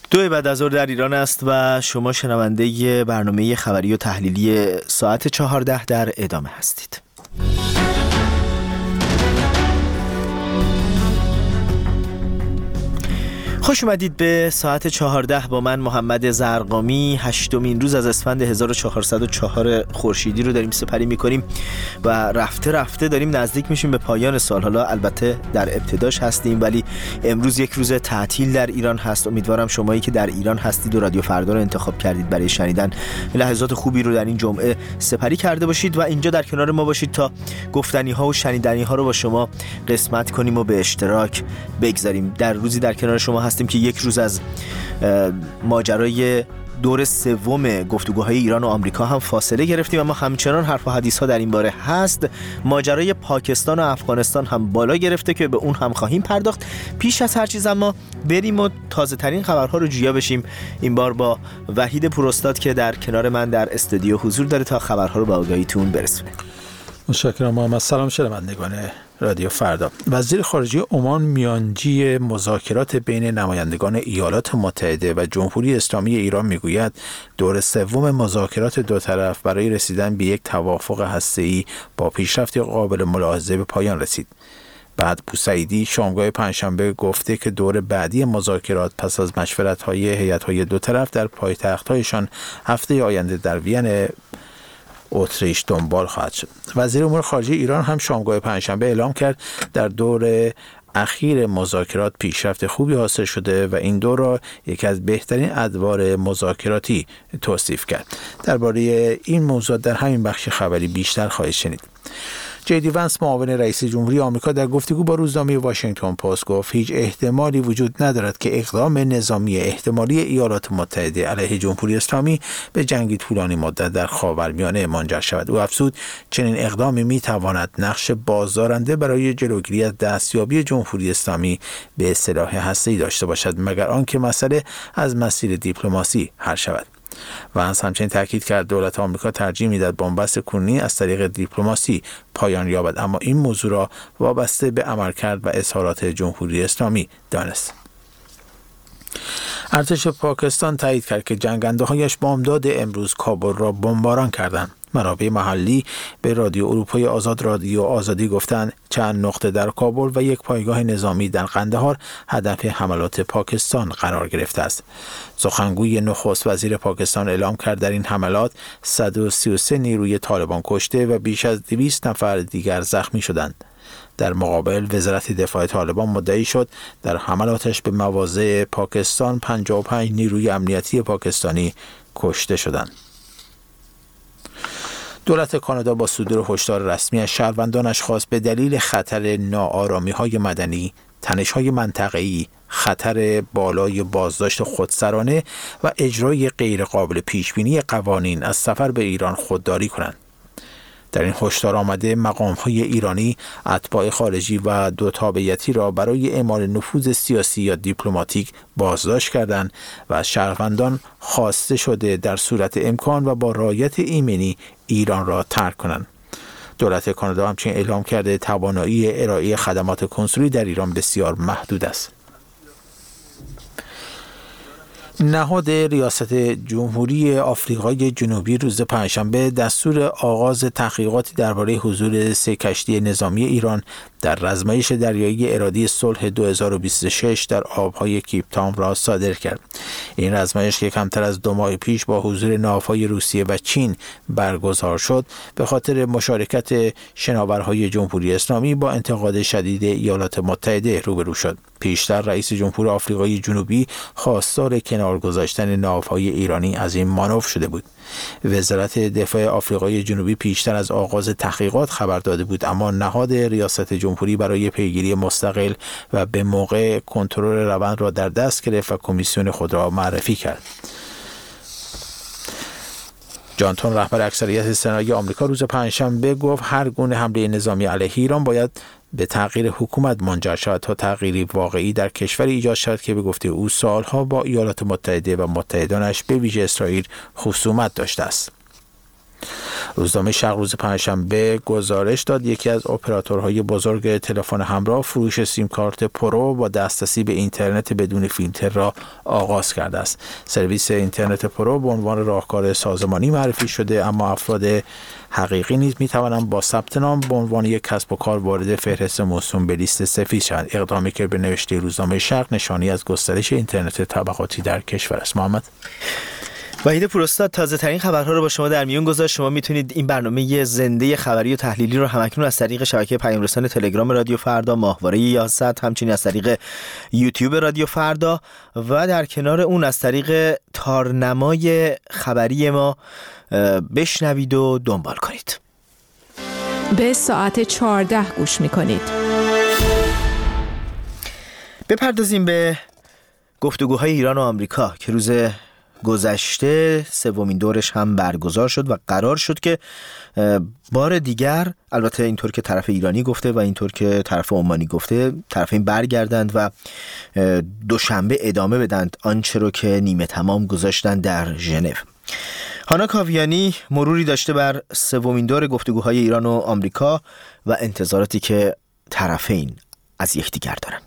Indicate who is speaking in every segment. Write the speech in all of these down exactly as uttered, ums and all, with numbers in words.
Speaker 1: دو بعد از ظهر در ایران است و شما شنونده برنامه خبری و تحلیلی ساعت چهارده در ادامه هستید. خوش اومدید به ساعت چهارده با من محمد زرقامی. هشتمین روز از اسفند هزار و چهارصد و چهار خورشیدی رو داریم سپری میکنیم و رفته رفته داریم نزدیک میشیم به پایان سال. حالا البته در ابتداش هستیم ولی امروز یک روز تعطیل در ایران هست. امیدوارم شمایی که در ایران هستید و رادیو فردا رو انتخاب کردید برای شنیدن لحظات خوبی رو در این جمعه سپری کرده باشید و اینجا در کنار ما باشید تا گفتنی ها و شنیدنی ها رو با شما قسمت کنیم و به اشتراک بگذاریم. در روزی در کنار شما هستیم که یک روز از ماجرای دور سوم گفتگوهای ایران و آمریکا هم فاصله گرفتیم، اما همچنان حرف و حدیث ها در این باره هست. ماجرای پاکستان و افغانستان هم بالا گرفته که به اون هم خواهیم پرداخت. پیش از هر چیز اما بریم و تازه ترین خبرها رو جویا بشیم. این بار با وحید پوراستاد که در کنار من در استودیو حضور داره تا خبرها رو به آگاهیتون برسونه.
Speaker 2: متشکرم محمد. سلام شنوندگان رادیو فردا. وزیر خارجه عمان میانجی مذاکرات بین نمایندگان ایالات متحده و جمهوری اسلامی ایران میگوید دور سوم مذاکرات دو طرف برای رسیدن به یک توافق هسته‌ای با پیشرفتی قابل ملاحظه به پایان رسید. بعد بوسعیدی شامگاه پنجشنبه گفته که دور بعدی مذاکرات پس از مشورت‌های هیئت‌های دو طرف در پایتخت‌هایشان هفته آینده در وین اتریش دنبال خواهد شد. وزیر امور خارجه ایران هم شامگاه پنجشنبه اعلام کرد در دور اخیر مذاکرات پیشرفت خوبی حاصل شده و این دور را یکی از بهترین ادوار مذاکراتی توصیف کرد. درباره این موضوع در همین بخش خبری بیشتر خواهید شنید. جی دی ونس معاون رئیس جمهوری آمریکا در گفتگو با روزنامه واشنگتن پست گفت هیچ احتمالی وجود ندارد که اقدام نظامی احتمالی ایالات متحده علیه جمهوری اسلامی به جنگی طولانی مدت در خاورمیانه منجر شود. او افزود چنین اقدامی میتواند نقش بازدارنده برای جلوگیری از دستیابی جمهوری اسلامی به سلاح هسته‌ای داشته باشد مگر آنکه مسئله از مسیر دیپلماسی حل شود. ونس همچنین تاکید کرد دولت آمریکا ترجیح میدهد بنبست کنونی از طریق دیپلماسی پایان یابد، اما این موضوع را وابسته به عملکرد و اظهارات جمهوری اسلامی دانست. ارتش پاکستان تایید کرد که جنگنده‌هایش بامداد امروز کابل را بمباران کردند. منابع محلی به رادیو اروپای آزاد رادیو آزادی گفتند چند نقطه در کابل و یک پایگاه نظامی در قندهار هدف حملات پاکستان قرار گرفته است. سخنگوی نخست وزیر پاکستان اعلام کرد در این حملات صد و سی و سه نیروی طالبان کشته و بیش از دویست نفر دیگر زخمی شدند. در مقابل وزارت دفاع طالبان مدعی شد در حملاتش به مواضع پاکستان پنجاه و پنج نیروی امنیتی پاکستانی کشته شدند. دولت کانادا با صدور هشدار رسمی از شهروندانش خواست به دلیل خطر ناآرامی‌های مدنی، تنش‌های منطقه‌ای، خطر بالای بازداشت خودسرانه و اجرای غیرقابل پیشبینی قوانین از سفر به ایران خودداری کنند. در این هشدار آمده مقام‌های ایرانی اتباع خارجی و دو تابعیتی را برای اعمال نفوذ سیاسی یا دیپلماتیک بازداشت کردند و از شهروندان خواسته شده در صورت امکان و با رعایت ایمنی ایران را ترک کنند. دولت کانادا همچنین اعلام کرده توانایی ارائه خدمات کنسولی در ایران بسیار محدود است. نهاد ریاست جمهوری آفریقای جنوبی روز پنجشنبه دستور آغاز تحقیقاتی درباره حضور سه کشتی نظامی ایران در رزمایش دریایی ارادی صلح دو هزار و بیست و شش در آبهای کیپ تاون را صادر کرد. این رزمایش که کمتر از دو ماه پیش با حضور ناوهای روسیه و چین برگزار شد، به خاطر مشارکت شناورهای جمهوری اسلامی با انتقاد شدید ایالات متحده روبرو شد. پیشتر رئیس جمهور آفریقای جنوبی خواستار کنار گذاشتن ناوهای ایرانی از این مانور شده بود. وزارت دفاع آفریقای جنوبی پیشتر از آغاز تحقیقات خبر داده بود، اما نهاد ریاست جمهوری برای پیگیری مستقل و به موقع کنترل روند را در دست گرفت و کمیسیون خود را معرفی کرد. جانتون رهبر اکثریت سنای آمریکا روز پنجشنبه گفت هر گونه حمله نظامی علیه ایران باید به تغییر حکومت منجر شود تا تغییری واقعی در کشوری ایجاد شود که به گفته او سالها با ایالات متحده و متحدانش به ویژه اسرائیل خصومت داشته است. روزنامه شرق روز پنجشنبه گزارش داد یکی از اپراتورهای بزرگ تلفن همراه فروش سیم کارت پرو با دسترسی به اینترنت بدون فیلتر را آغاز کرده است. سرویس اینترنت پرو به عنوان راهکار سازمانی معرفی شده، اما افراد حقیقی نیز می توانند با ثبت نام به عنوان یک کسب و کار وارد فهرست موسوم به لیست سفید شوند. اقدامی که به نوشته روزنامه شرق نشانی از گسترش اینترنت طبقاتی در کشور است. محمد
Speaker 1: وحید پوراستاد، تازه ترین خبرها رو با شما در میون گذاشت. شما میتونید این برنامه زنده خبری و تحلیلی رو همکنون از طریق شبکه پیام رسان تلگرام رادیو فردا، ماهواره یازده، همچنین از طریق یوتیوب رادیو فردا و در کنار اون از طریق تارنمای خبری ما بشنوید و دنبال کنید.
Speaker 3: به ساعت چهارده گوش میکنید. بپردازیم
Speaker 1: به گفتگوهای ایران و آمریکا که روز گذشته سومین دورش هم برگزار شد و قرار شد که بار دیگر، البته اینطور که طرف ایرانی گفته و اینطور که طرف عمانی گفته، طرفین برگردند و دوشنبه ادامه بدند آنچه رو که نیمه تمام گذاشتن در ژنو. هانا کاویانی مروری داشته بر سومین دور گفتگوهای ایران و آمریکا و انتظاراتی که طرفین از یکدیگر دارن.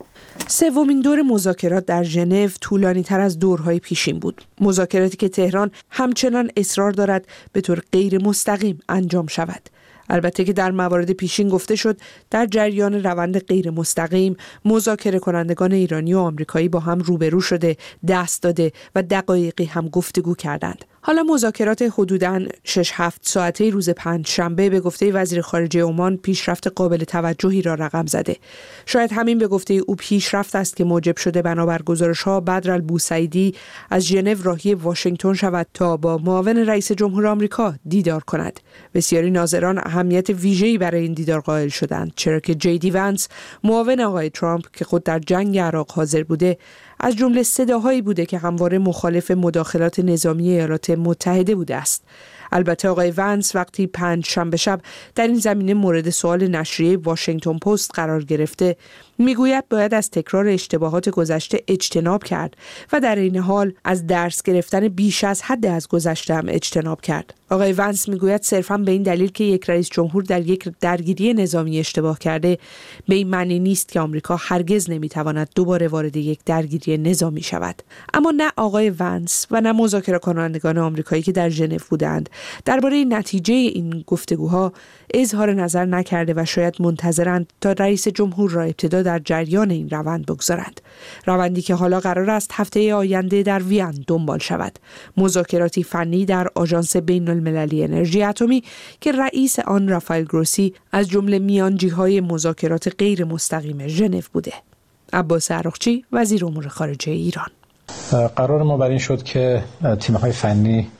Speaker 3: سومین دور مذاکرات در ژنو طولانی تر از دورهای پیشین بود. مذاکراتی که تهران همچنان اصرار دارد به طور غیر مستقیم انجام شود. البته که در موارد پیشین گفته شد در جریان روند غیر مستقیم مذاکره کنندگان ایرانی و آمریکایی با هم روبرو شده، دست داده و دقایقی هم گفتگو کردند. حالا مذاکرات حدوداً شش هفت ساعته روز پنجشنبه به گفته وزیر خارجه عمان پیشرفت قابل توجهی را رقم زده. شاید همین به گفته او پیشرفت است که موجب شده بنابر گزارش‌ها بدرالبوسعیدی از ژنو راهی واشنگتن شود تا با معاون رئیس جمهور آمریکا دیدار کند. بسیاری ناظران اهمیت ویژه‌ای برای این دیدار قائل شدند، چرا که جی دی ونس معاون آقای ترامپ که خود در جنگ عراق حاضر بوده از جمله صداهایی بوده که همواره مخالف مداخلات نظامی ایالات متحده بوده است. البته آقای ونس وقتی پنج شنبه شب در این زمینه مورد سوال نشریه واشنگتن پست قرار گرفته، میگوید باید از تکرار اشتباهات گذشته اجتناب کرد و در این حال از درس گرفتن بیش از حد از گذشته هم اجتناب کرد. آقای ونس میگوید صرفاً به این دلیل که یک رئیس جمهور در یک درگیری نظامی اشتباه کرده به این معنی نیست که آمریکا هرگز نمیتواند دوباره وارد یک درگیری نظامی شود. اما نه آقای ونس و نه مذاکره کنندگان آمریکایی که در ژنو بودند درباره نتیجه این گفتگوها اظهار نظر نکرده و شاید منتظرند تا رئیس جمهور را ابتدا در جریان این روند بگذارند. روندی که حالا قرار است هفته آینده در وین دنبال شود. مذاکراتی فنی در آژانس بین المللی انرژی اتمی که رئیس آن رافائل گروسی از جمله میانجی‌های مذاکرات غیر مستقیم ژنو بوده. عباس عراقچی، وزیر امور خارجه ایران:
Speaker 4: قرار ما بر این شد که تیم‌های فنی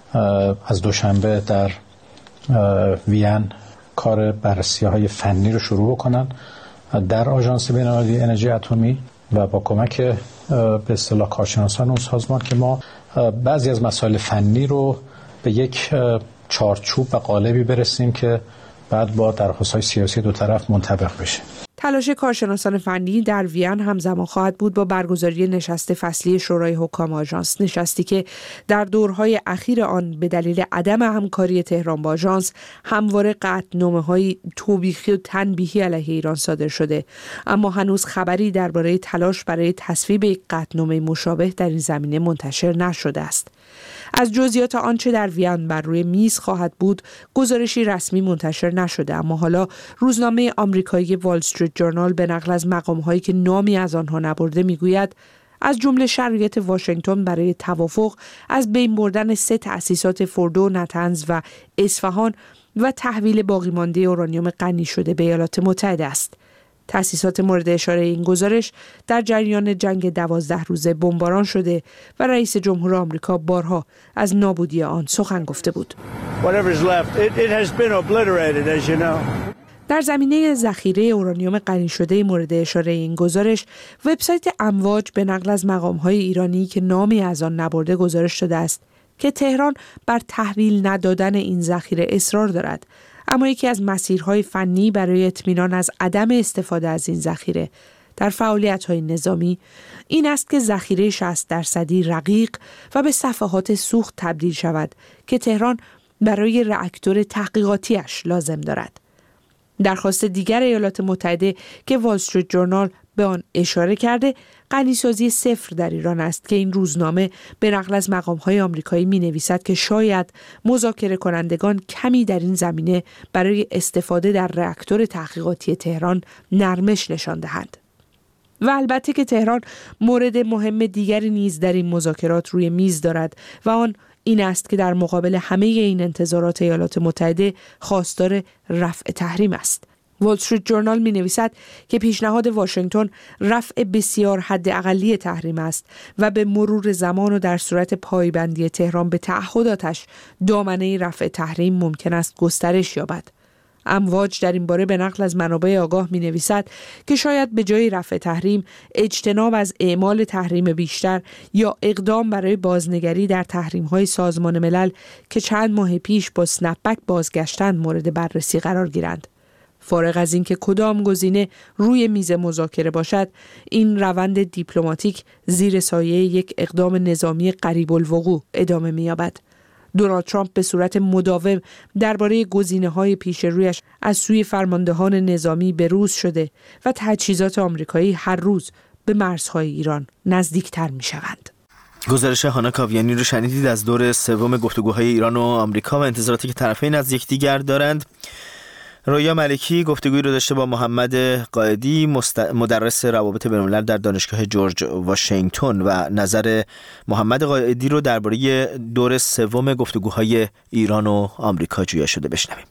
Speaker 4: از دوشنبه در وین کار بررسی‌های فنی رو شروع بکنن در آژانس بین‌المللی انرژی اتمی و با کمک به اصطلاح کارشناسان اون سازمان که ما بعضی از مسائل فنی رو به یک چارچوب و قالبی برسیم که بعد با درخواست‌های سیاسی دو طرف منطبق بشه.
Speaker 3: تلاش کارشناسان فنی در وین همزمان خواهد بود با برگزاری نشست فصلی شورای حکام آژانس، نشستی که در دورهای اخیر آن به دلیل عدم همکاری تهران با آژانس همواره قطعنامه‌های توبیخی و تنبیهی علیه ایران صادر شده، اما هنوز خبری درباره تلاش برای تصویب یک قطعنامه مشابه در این زمینه منتشر نشده است. از جزئیات آنچه در وین بر روی میز خواهد بود گزارشی رسمی منتشر نشده، اما حالا روزنامه آمریکایی وال استریت جورنال به نقل از مقام‌هایی که نامی از آنها نبرده میگوید از جمله شرایط واشنگتن برای توافق از بین بردن سه تأسیسات فوردو، نتنز و اصفهان و تحویل باقی مانده اورانیوم غنی شده به ایالات متحده است. تأسیسات مورد اشاره این گزارش در جریان جنگ دوازده روزه بمباران شده و رئیس جمهور آمریکا بارها از نابودی آن سخن گفته بود. در زمینه ذخیره اورانیوم غنی شده مورد اشاره این گزارش، وبسایت امواج به نقل از مقام‌های ایرانی که نامی از آن نبرده گزارش شده است که تهران بر تحویل ندادن این ذخیره اصرار دارد، اما یکی از مسیرهای فنی برای اطمینان از عدم استفاده از این ذخیره در فعالیت‌های نظامی این است که ذخیره شصت درصدی رقیق و به صفحات سوخت تبدیل شود که تهران برای راکتور تحقیقاتیش لازم دارد. درخواست دیگر ایالات متحده که وال استریت جورنال به آن اشاره کرده غنیسازی صفر در ایران است که این روزنامه به نقل از مقام‌های آمریکایی می‌نویسد که شاید مذاکره کنندگان کمی در این زمینه برای استفاده در راکتور تحقیقاتی تهران نرمش نشان دهند. و البته که تهران مورد مهم دیگری نیز در این مذاکرات روی میز دارد و آن این است که در مقابل همه این انتظارات ایالات متحده خواستار رفع تحریم است. وال استریت جورنال می نویسد که پیشنهاد واشنگتن رفع بسیار حد اقلی تحریم است و به مرور زمان و در صورت پایبندی تهران به تعهداتش دامنه رفع تحریم ممکن است گسترش یابد. امواج در این باره به نقل از منابع آگاه می نویسد که شاید به جای رفع تحریم اجتناب از اعمال تحریم بیشتر یا اقدام برای بازنگری در تحریم‌های سازمان ملل که چند ماه پیش با اسنپ بک بازگشتند مورد بررسی قرار گیرند. فارغ از اینکه کدام گزینه روی میز مذاکره باشد، این روند دیپلماتیک زیر سایه یک اقدام نظامی قریب الوقوع ادامه می‌یابد. دونالد ترامپ به صورت مداوم درباره گزینه‌های پیش رویش از سوی فرماندهان نظامی بروز شده و تجهیزات آمریکایی هر روز به مرزهای ایران نزدیکتر می‌شوند.
Speaker 1: گزارش هانا کاویانی رو شنیدید از دور سوم گفتگوهای ایران و آمریکا و انتظاراتی که طرفین از یکدیگر دارند. رویا ملکی گفتگویی رو داشته با محمد قائدی مست... مدرس روابط بین‌الملل در دانشگاه جورج واشنگتن و نظر محمد قائدی رو درباره دور سوم گفتگوهای ایران و آمریکا جویا شده بشنویم.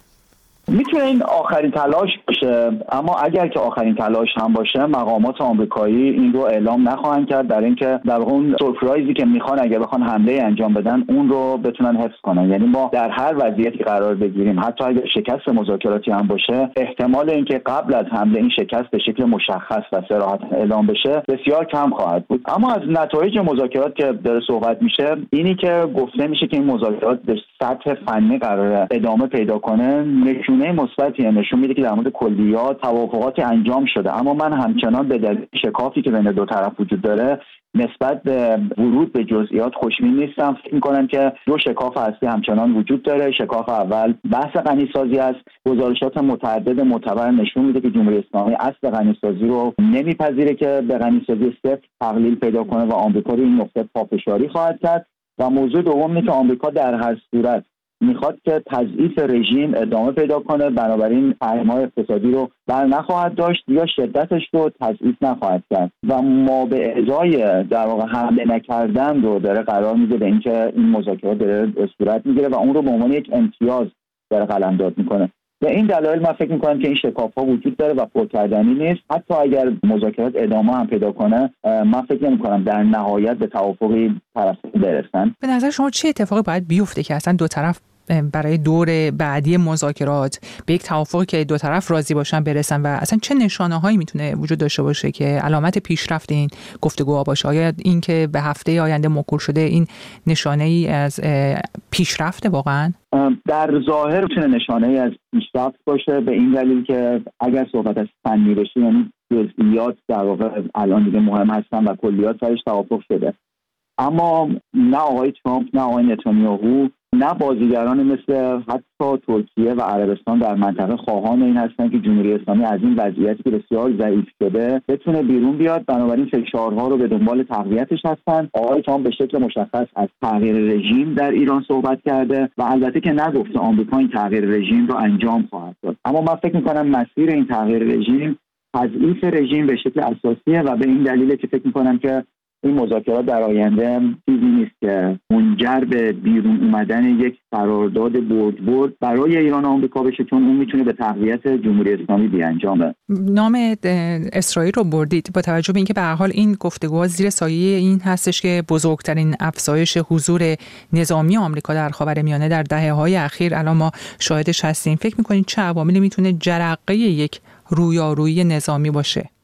Speaker 5: میتونه این آخرین تلاش باشه، اما اگر که آخرین تلاش هم باشه مقامات آمریکایی این رو اعلام نخواهند کرد در اینکه در اون سورپرایزی که میخوان اگر بخوان حمله انجام بدن اون رو بتونن حفظ کنن. یعنی ما در هر وضعیتی قرار بگیریم، حتی اگر شکست مذاکراتی هم باشه، احتمال اینکه قبل از حمله این شکست به شکل مشخص و صراحت اعلام بشه بسیار کم خواهد بود. اما از نتایج مذاکرات که داره صحبت میشه اینی که گفته میشه که این مذاکرات به سطح فنی قرار ادامه پیدا کنه، نشون مثبتی نشون میده که در مورد کلیات توافقاتی انجام شده. اما من همچنان به دلیل شکافی که بین دو طرف وجود داره نسبت به ورود به جزئیات خوشبین نیستم. فکر می‌کنم که دو شکاف اصلی همچنان وجود داره. شکاف اول بحث غنیسازی است. گزارشات متعدد معتبر نشون میده که جمهوری اسلامی اصل غنیسازی رو نمیپذیره که به غنیسازی صفر تقلیل پیدا کنه و آمریکا رو این نقطه پافشاری خواهد کرد. و موضوع دوم اینه که آمریکا در هر صورت میخواد که تضعیف رژیم ادامه پیدا کنه، بنابراین تحریم‌های اقتصادی رو بر نخواهد داشت یا شدتش رو تضعیف نخواهد کرد و ما به ازای در واقع حمله نکردن رو داره قرار میده به اینکه این مذاکرات داره صورت میگیره و اون رو به عنوان یک امتیاز داره قلمداد میکنه. به این دلایل من فکر میکنم که این شکاف‌ها وجود داره و پرکردنی نیست. حتی اگر مذاکرات ادامه هم پیدا کنه، من فکر نمی‌کنم در نهایت به توافقی طرفین برسن.
Speaker 6: به نظر شما چه اتفاقی باید بیفته که اصلا دو طرف برای دور بعدی مذاکرات به یک توافقی که دو طرف راضی باشن برسن و اصلا چه نشانه‌هایی میتونه وجود داشته باشه که علامت پیشرفت این گفتگوها باشه؟ آیا این که به هفته آینده موکول شده این نشانه‌ای از پیشرفت واقعا؟
Speaker 5: در ظاهر میتونه نشانه‌ای از پیشرفت باشه، به این دلیل که اگر صحبت از فنی بشه یعنی جزئیات در واقع الان دیگه مهم هستن و کلیات سرش توافق شده. اما نه آقای ترامپ نه آقای نتانیاهو نه بازیگران مثل حتی ترکیه و عربستان در منطقه خواهان این هستن که جمهوری اسلامی از این وضعیتی که بسیار ضعیف شده بتونه بیرون بیاد. بنابراین فشارها رو به دنبال تقویتش هستن. آقای ترامپ به شکل مشخص از تغییر رژیم در ایران صحبت کرده و البته که نگفته آمریکا این تغییر رژیم رو انجام خواهد داد. اما من فکر می‌کنم مسیر این تغییر رژیم تضعیف رژیم به شکل اساسیه و به این دلیله که فکر می‌کنم که این مذاکرات در آینده چیزی نیست که منجر به بیرون اومدن یک قرارداد برد برد برای ایران و آمریکا بشه، چون اون میتونه به تقویت جمهوری اسلامی بیانجامه.
Speaker 6: نام اسرائیل رو بردید با توجه به اینکه به هر حال این گفتگوها زیر سایه این هستش که بزرگترین افزایش حضور نظامی آمریکا در خاورمیانه در دهه‌های اخیر الان ما شاهدش هستیم. فکر می‌کنید چه عواملی میتونه جرقه یک رویارویی نظامی باشه؟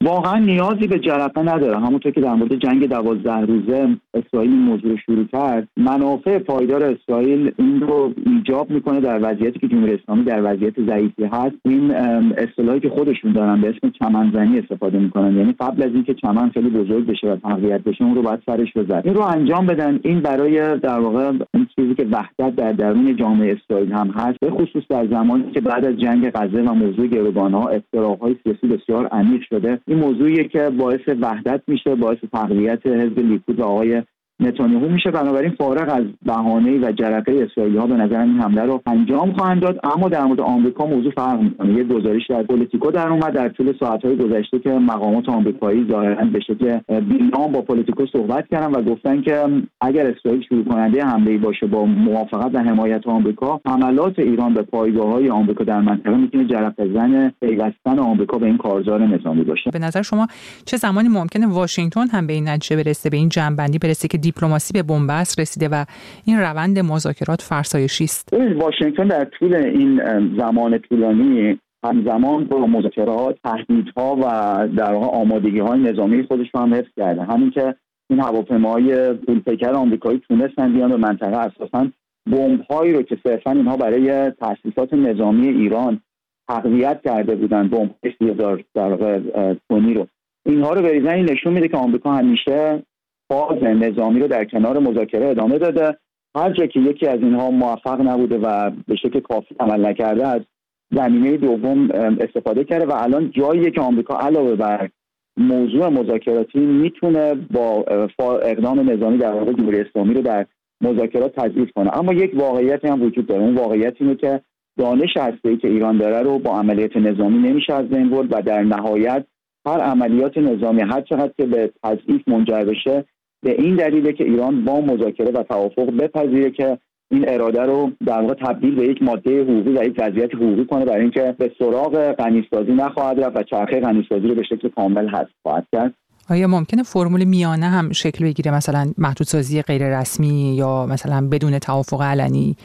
Speaker 5: واقعا نیازی به جرقه نداره. همونطور که در مورد جنگ دوازده روزه اسرائیل این موضوع رو شروع کرد، منافع پایدار اسرائیل این رو ایجاب میکنه در وضعیتی که جمهوری اسلامی در وضعیت ضعیفی هست. این اصطلاحی که خودشون دارن به اسم چمنزنی استفاده میکنن، یعنی قبل از اینکه چمن خیلی بزرگ بشه و تقویت بشه اون رو باید سرش بزنن. این رو انجام بدن. این برای در واقع این چیزی که وحدت در درون جامعه اسرائیل هم هست، به خصوص در زمانی که بعد از جنگ غزه و موضوع گروگان‌ها اضطراب‌های سیاسی بسیار عمیق شده، این موضوعیه که باعث وحدت میشه، باعث تقویت حزب لیکود و آقای نتانیاهو میشه. بنابراین فارغ از بهانه و جرقه اسرائیلی‌ها به نظر این حمله رو انجام خواهند داد. اما در مورد آمریکا موضوع فرق میکنه. یه گزارش در پلیتیکو در اومد در طول ساعت‌های گذشته که مقامات آمریکایی ظاهراً به شکل بیلان با پلیتیکو صحبت کردن و گفتن که اگر اسرائیل شروع کننده حمله‌ای باشه با موافقت و حمایت آمریکا، حملات ایران به پایگاه‌های آمریکا در منطقه میتونه جرقه زن پیوستن آمریکا به این کارزار نظامی باشه.
Speaker 6: به نظر شما چه زمانی ممکنه واشنگتن هم به این نتیجه برسه، به این جنبندی برسه که دیپلماسی به بنبست رسیده و این روند مذاکرات فرسایشی است؟
Speaker 5: واشنگتن در طول این زمان طولانی همزمان با مذاکرات، تهدیدها و در واقع آمادگی‌های نظامی خودش رو هم حفظ کرده. همین که این هواپیماهای پولپیکر آمریکایی تونستن بیان به منطقه، اساساً بمب‌هایی رو که صرفاً اینها برای تأسیسات نظامی ایران تقویت کرده بودن، بمب سی هزار در واقع تونی رو، اینها رو بریزن، این نشون میده که آمریکا همیشه فاز نظامی رو در کنار مذاکره ادامه داده. هر جا که یکی از اینها موفق نبوده و به شکل کافی عمل نکرده، از زمینه دوم استفاده کرده و الان جاییه که آمریکا علاوه بر موضوع مذاکراتی میتونه با اقدام نظامی در واقع جمهوری اسلامی رو در مذاکرات تضعیف کنه. اما یک واقعیتی هم وجود داره. اون واقعیت اینه که دانش هسته‌ای که ایران داره رو با عملیات نظامی نمیشه از بین برد و در نهایت هر عملیات نظامی هر چقدر که به تضعیف منجر بشه، به این دلیله که ایران با مذاکره و توافق بپذیره که این اراده رو در واقع تبدیل به یک ماده حقوقی و یک وضعیت حقوقی کنه، برای اینکه به سراغ غنیسازی نخواهد رفت و چرخه غنیسازی رو به شکل کامل حذف خواهد کرد.
Speaker 6: آیا ممکنه فرمول میانه هم شکل بگیره، مثلا محدودسازی غیر رسمی یا مثلا بدون توافق علنی؟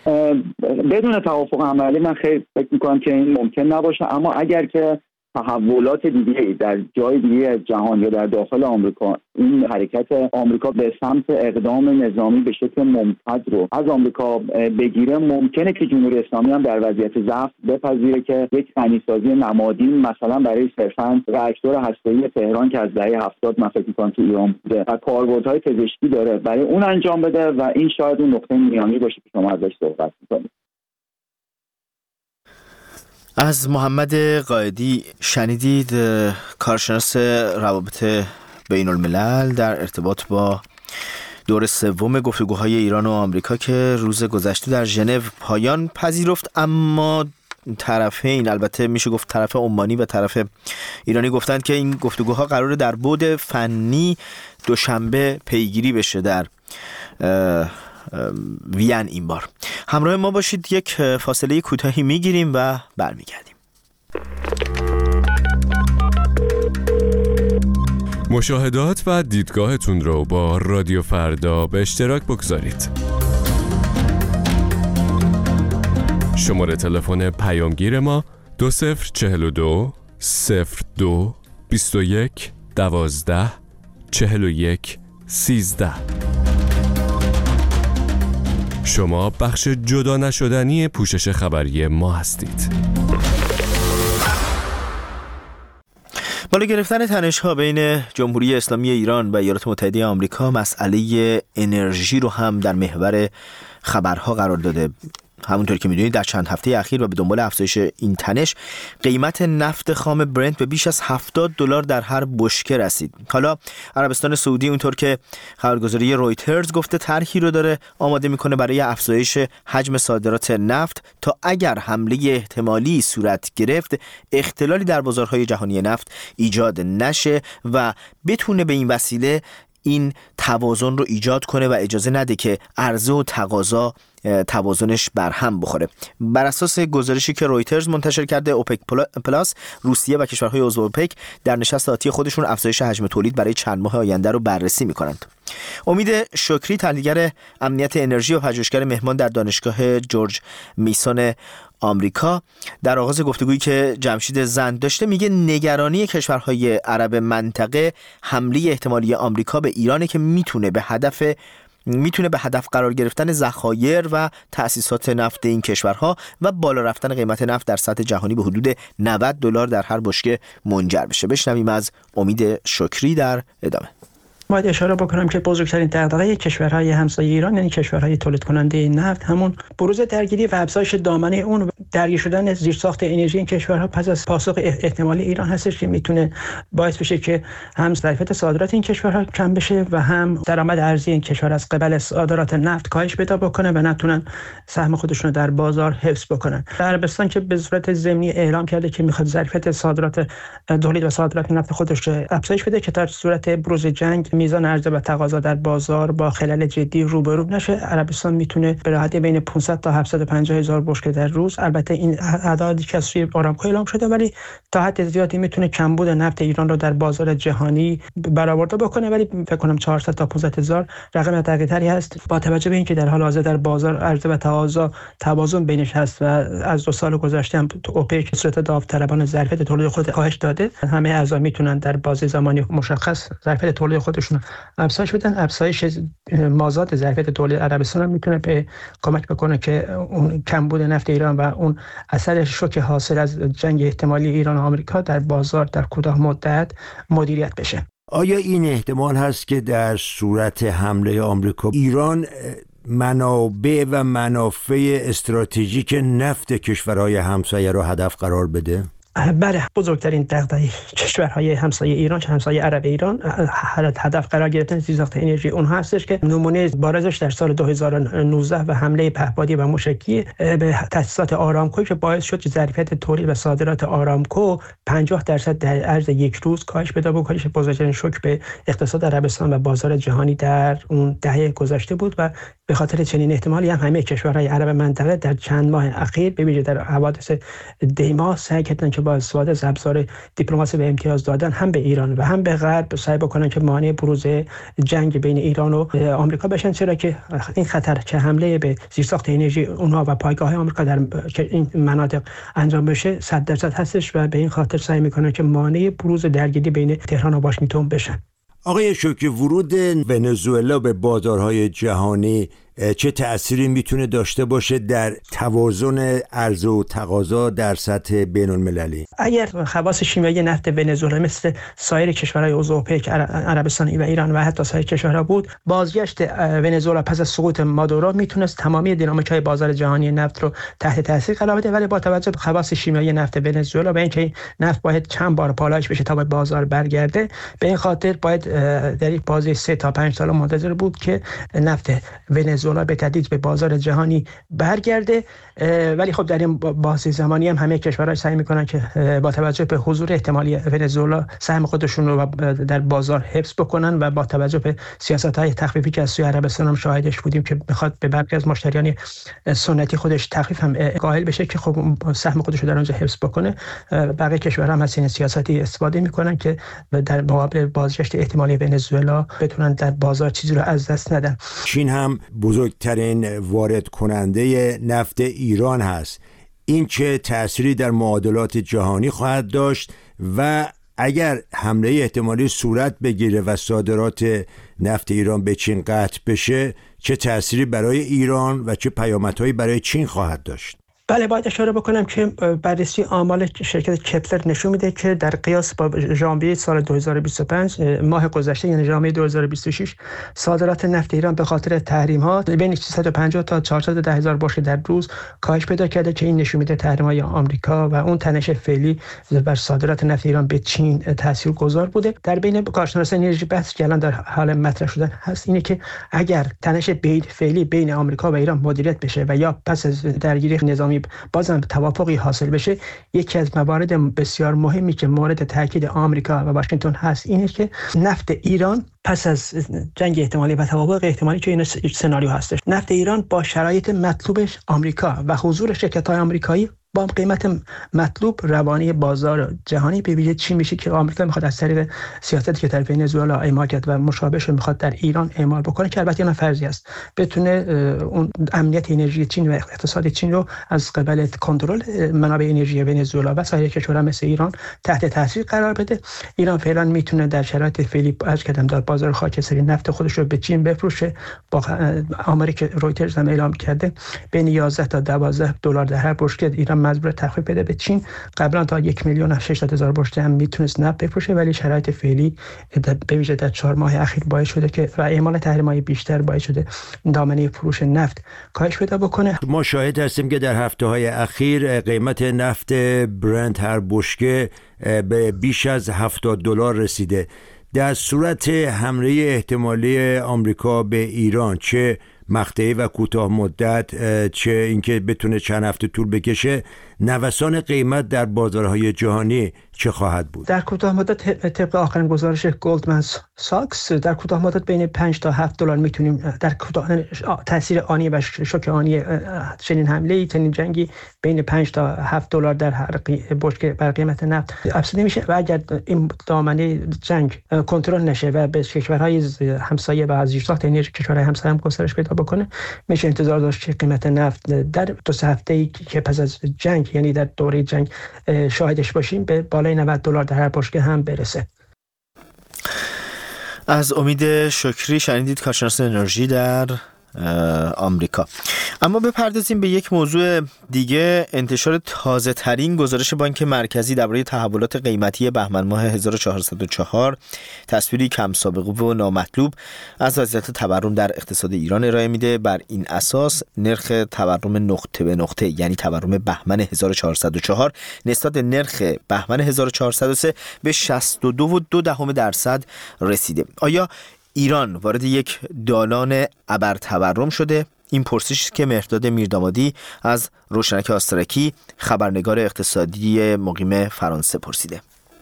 Speaker 5: بدون توافق عملی من خیلی فکر می‌کنم که این ممکن نباشه، اما اگر که تحولات دیگه در جای دیگه جهان یا در داخل آمریکا، این حرکت آمریکا به سمت اقدام نظامی به شکل ممتد رو از آمریکا بگیره، ممکنه که جمهوری اسلامی هم در وضعیت ضعف بپذیره که یک غنیسازی نمادین مثلا برای صرفاً راکتور هسته‌ای تهران که از دهه هفتاد من فکر می‌کنم تو ایران بوده و کاربردهای پزشکی داره، برای اون انجام بده و این شاید اون نقطه میانی باشه که شما ازش صحبت می‌کنید.
Speaker 1: از محمد قائدی شنیدید، کارشناس روابط بین الملل در ارتباط با دور سوم گفتگوهای ایران و آمریکا که روز گذشته در ژنو پایان پذیرفت. اما طرفین، البته میشه گفت طرف عمانی و طرف ایرانی، گفتند که این گفتگوها قراره در بعد فنی دوشنبه پیگیری بشه در وین. این بار همراه ما باشید، یک فاصله کوتاهی میگیریم و برمیگردیم.
Speaker 7: مشاهدات و دیدگاهتون رو با رادیو فردا به اشتراک بگذارید. شماره تلفن پیامگیر ما دو صفر چهل و دو صفر دو بیست و یک دوازده چهل و یک سیزده. شما بخش جدا نشدنی پوشش خبری ما هستید.
Speaker 1: بالا گرفتن تنش‌ها بین جمهوری اسلامی ایران و ایالات متحده آمریکا مسئله انرژی رو هم در محور خبرها قرار داده. همونطور که میدونید در چند هفته اخیر و به دنبال افزایش این تنش، قیمت نفت خام برنت به بیش از هفتاد دلار در هر بشکه رسید. حالا عربستان سعودی اونطور که خبرگزاری رویترز گفته طرحی رو داره آماده میکنه برای افزایش حجم صادرات نفت تا اگر حمله احتمالی صورت گرفت اختلالی در بازارهای جهانی نفت ایجاد نشه و بتونه به این وسیله این توازن رو ایجاد کنه و اجازه نده که عرضه و تقاضا توازنش برهم بخوره. بر اساس گزارشی که رویترز منتشر کرده، اوپک پلاس، روسیه و کشورهای عضو اوپک در نشست آتی خودشون افزایش حجم تولید برای چند ماه آینده رو بررسی میکنند. امید شکری، تحلیلگر امنیت انرژی و پژوهشگر مهمان در دانشگاه جورج میسون آمریکا، در آغاز گفتگویی که جمشید زند داشته میگه نگرانی کشورهای عرب منطقه حمله احتمالی آمریکا به ایرانه که میتونه به هدف میتونه به هدف قرار گرفتن ذخایر و تأسیسات نفت این کشورها و بالا رفتن قیمت نفت در سطح جهانی به حدود نود دلار در هر بشکه منجر بشه. بشنویم از امید شکری در ادامه.
Speaker 8: باید اشاره بکنم که بزرگترین دغدغه کشورهای همسایه ایران، یعنی کشورهای تولید کننده نفت، همون بروز درگیری و افزایش دامنه اون درگیر شدن زیرساخت انرژی این کشورها پس از پاسخ احتمالی ایران هستش که میتونه باعث بشه که هم ظرفیت صادرات این کشورها کم بشه و هم درآمد ارزی این کشور از قبل صادرات نفت کاهش پیدا بکنه و نتونن سهم خودشون رو در بازار حفظ بکنن. عربستان که به صورت ضمنی اعلام کرده که میخواد ظرفیت صادرات تولید و صادرات نفت خودش رو افزایش بده که در صورت بروز جنگ میزان عرضه و تقاضا در بازار با خلل جدی روبرو نشه، عربستان میتونه به راحتی بین پانصد تا هفتصد و پنجاه هزار بشکه در روز، البته این اعدادی که از سوی آرامکو اعلام شده، ولی تا حد زیادی میتونه کمبود نفت ایران رو در بازار جهانی برآورده بکنه، ولی فکر کنم چهارصد تا پانصد هزار رقم دقیق‌تری هست با توجه به اینکه در حال حاضر در بازار عرضه و تقاضا توازن بینش هست و از دو سال گذشته هم اوپک صورت داوطلبانه ظرفیت تولید خود کاهش داده، همه اعضا میتونن در بازه زمانی مشخص ظرفیت تولید خودشون افزایش بدن. افزایش مازاد ظرفیت تولید عربستان هم میتونه به کمک بکنه که اون کمبود نفت ایران و اون اثر شوک حاصل از جنگ احتمالی ایران و آمریکا در بازار در کوتاه مدت مدیریت بشه.
Speaker 9: آیا این احتمال هست که در صورت حمله آمریکا ایران منابع و منافع استراتژیک نفت کشورهای همسایه را هدف قرار بده؟
Speaker 8: بله، بزرگترین دغدغه کشورهای همسایه ایران چه همسایه عرب ایران هدف قرار گرفتن زیرساخت انرژی اون هستش که نمونه بارزش در سال دو هزار و نوزده و حمله پهپادی و موشکی به تأسیسات آرامکو که باعث شد که ظرفیت تولید و صادرات آرامکو پنجاه درصد در عرض یک روز کاهش پیدا بکنه. بزرگترین شوک به اقتصاد عربستان و بازار جهانی در اون دهه گذشته بود و به خاطر چنین احتمالی هم همه کشورهای عرب منطقه در چند ماه اخیر به ویژه در حوادث دیما سعی کردن که با استفاده از ابزار دیپلماسی به امتیاز دادن هم به ایران و هم به غرب سعی بکنن که مانع بروز جنگ بین ایران و آمریکا بشن، چرا که این خطر که حمله به زیرساخت انرژی اونها و پایگاه آمریکا در این مناطق انجام بشه صد درصد هستش و به این خاطر سعی میکنن که مانع بروز درگیری بین تهران و واشنگتن بشن.
Speaker 9: آقای شکری، ورود ونزوئلا به بازارهای جهانی چه تأثیری میتونه داشته باشه در توازن عرضه و تقاضا در سطح بین المللی؟
Speaker 8: اگر خواص شیمیایی نفت ونزوئلا مثل سایر کشورهای عضو اوپک، عربستان و ایران و حتی سایر کشورها بود، بازگشت ونزوئلا پس از سقوط مادورو میتونست تمامی دینامیکای بازار جهانی نفت رو تحت تاثیر قرار بده، ولی با توجه به خواص شیمیایی نفت ونزوئلا و اینکه نفت باید چند بار پالایش بشه تا به بازار برگرده، به این خاطر باید در یک بازه سه تا پنج سال منتظر بود که نفت ونزوئلا به تدریج به بازار جهانی برگرده. ولی خب در این بازه زمانی هم همه کشورها سعی میکنن که با توجه به حضور احتمالی ونزوئلا سهم خودشون رو در بازار حفظ بکنن و با توجه به سیاست‌های تخفیفی که از سوی عربستان هم شاهدش بودیم که میخواد به برخی از مشتریان سنتی خودش تخفیف هم قائل بشه که خب سهم خودش رو در اونجا حفظ بکنه. بقیه کشورها هم از این سیاستی استفاده میکنن که در مقابل بازگشت احتمالی ونزوئلا بتونن در بازار چیزی رو از دست ندن.
Speaker 9: چین هم بزرگترین وارد کننده نفت ایران هست. این چه تأثیری در معادلات جهانی خواهد داشت و اگر حمله احتمالی صورت بگیره و صادرات نفت ایران به چین قطع بشه، چه تأثیری برای ایران و چه پیامدهایی برای چین خواهد داشت؟
Speaker 8: بله، باید اشاره بکنم که بررسی آمار شرکت کپلر نشون میده که در قیاس با ژانویه سال دو هزار و بیست و پنج ماه گذشته، یعنی ژانویه دو هزار و بیست و شش، صادرات نفت ایران به خاطر تحریم ها بین سیصد و پنجاه تا چهارصد و ده هزار بشکه در روز کاهش پیدا کرده که این نشون میده تحریم های آمریکا و اون تنش فعلی بر صادرات نفت ایران به چین تاثیرگذار بوده. در بین کارشناسان انرژی بحث که الان در حال مطرح شدن هست اینه که اگر تنش بین فعلی بین آمریکا و ایران مدیریت بشه و یا پس از درگیری نظامی بازم توافقی حاصل بشه، یکی از موارد بسیار مهمی که مورد تاکید آمریکا و واشنگتن هست اینه که نفت ایران پس از جنگ احتمالی و توافق احتمالی که این سناریو هستش، نفت ایران با شرایط مطلوبش آمریکا و حضور شرکت‌های آمریکایی با قیمت مطلوب روانی بازار جهانی به ویژه چین میشه که آمریکا میخواد از طریق سیاستی که در ونزوئلا اعمال کرد و مشابهش میخواد در ایران اعمال بکنه که البته اینا فرضی است، بتونه اون امنیت انرژی چین و اقتصاد چین رو از قبل کنترل منابع انرژی ونزوئلا و سایر کشورها مثل ایران تحت تاثیر قرار بده. ایران فعلا میتونه در شرایط فعلی از کدام در بازار خاکستری نفت خودش رو به چین بفروشه. با آماری که رویترز هم اعلام کرده بین یازده تا دوازده دلار در هر بشکه ایران مجبور تخفیف بده به چین. قبلا تا یک میلیون و ششصد هزار بشکه هم میتونست نفت بفروشه، ولی شرایط فعلی به ویژه در چهار ماه اخیر باعث شده که و اعمال تحریم‌های بیشتر باعث شده دامنه فروش نفت کاهش پیدا بکنه.
Speaker 9: ما شاهد هستیم که در هفته‌های اخیر قیمت نفت برنت هر بشکه به بیش از هفتاد دلار رسیده. در صورت حمله احتمالی آمریکا به ایران، چه مقطعی و کوتاه مدت چه اینکه بتونه چند هفته طول بکشه، نوسان قیمت در بازارهای جهانی چه خواهد بود؟
Speaker 8: در کوتاه مدت طبق آخرین گزارش گلدمن ساکس در کوتاه مدت بین پنج تا هفت دلار میتونیم در کوتاه تاثیر آنی و شوک آنی چنین حمله چنین جنگی بین پنج تا هفت دلار در هر بشکه بر قیمت نفت افزوده میشه و اگر این دامنه جنگ کنترل نشه و به کشورهای همسایه و از زیرساخت انرژی کشورهای همسایه هم گسترش پیدا بکنه، میشه انتظار داشت که قیمت نفت در دو سه هفته‌ای که پس از جنگ، یعنی در دوره جنگ شاهدش باشیم، به بالای نود دلار در هر بشکه هم برسه.
Speaker 1: از امید شکری شنیدید، کارشناس انرژی در آمریکا. اما بپردازیم به یک موضوع دیگه. انتشار تازه ترین گزارش بانک مرکزی درباره تحولات قیمتی بهمن ماه هزار و چهارصد و چهار تصویری کم سابقه و نامطلوب از وضعیت تورم در اقتصاد ایران ارائه میده. بر این اساس نرخ تورم نقطه به نقطه، یعنی تورم بهمن هزار و چهارصد و چهار نسبت به نرخ بهمن هزار و چهارصد و سه به شصت و دو و دو دهم درصد رسیده. آیا ایران وارد یک دالان ابرتورم شده؟ این پرسشی که مهرداد میردامادی از روشنک آسترکی، خبرنگار اقتصادی مقیم فرانسه، پرسیده.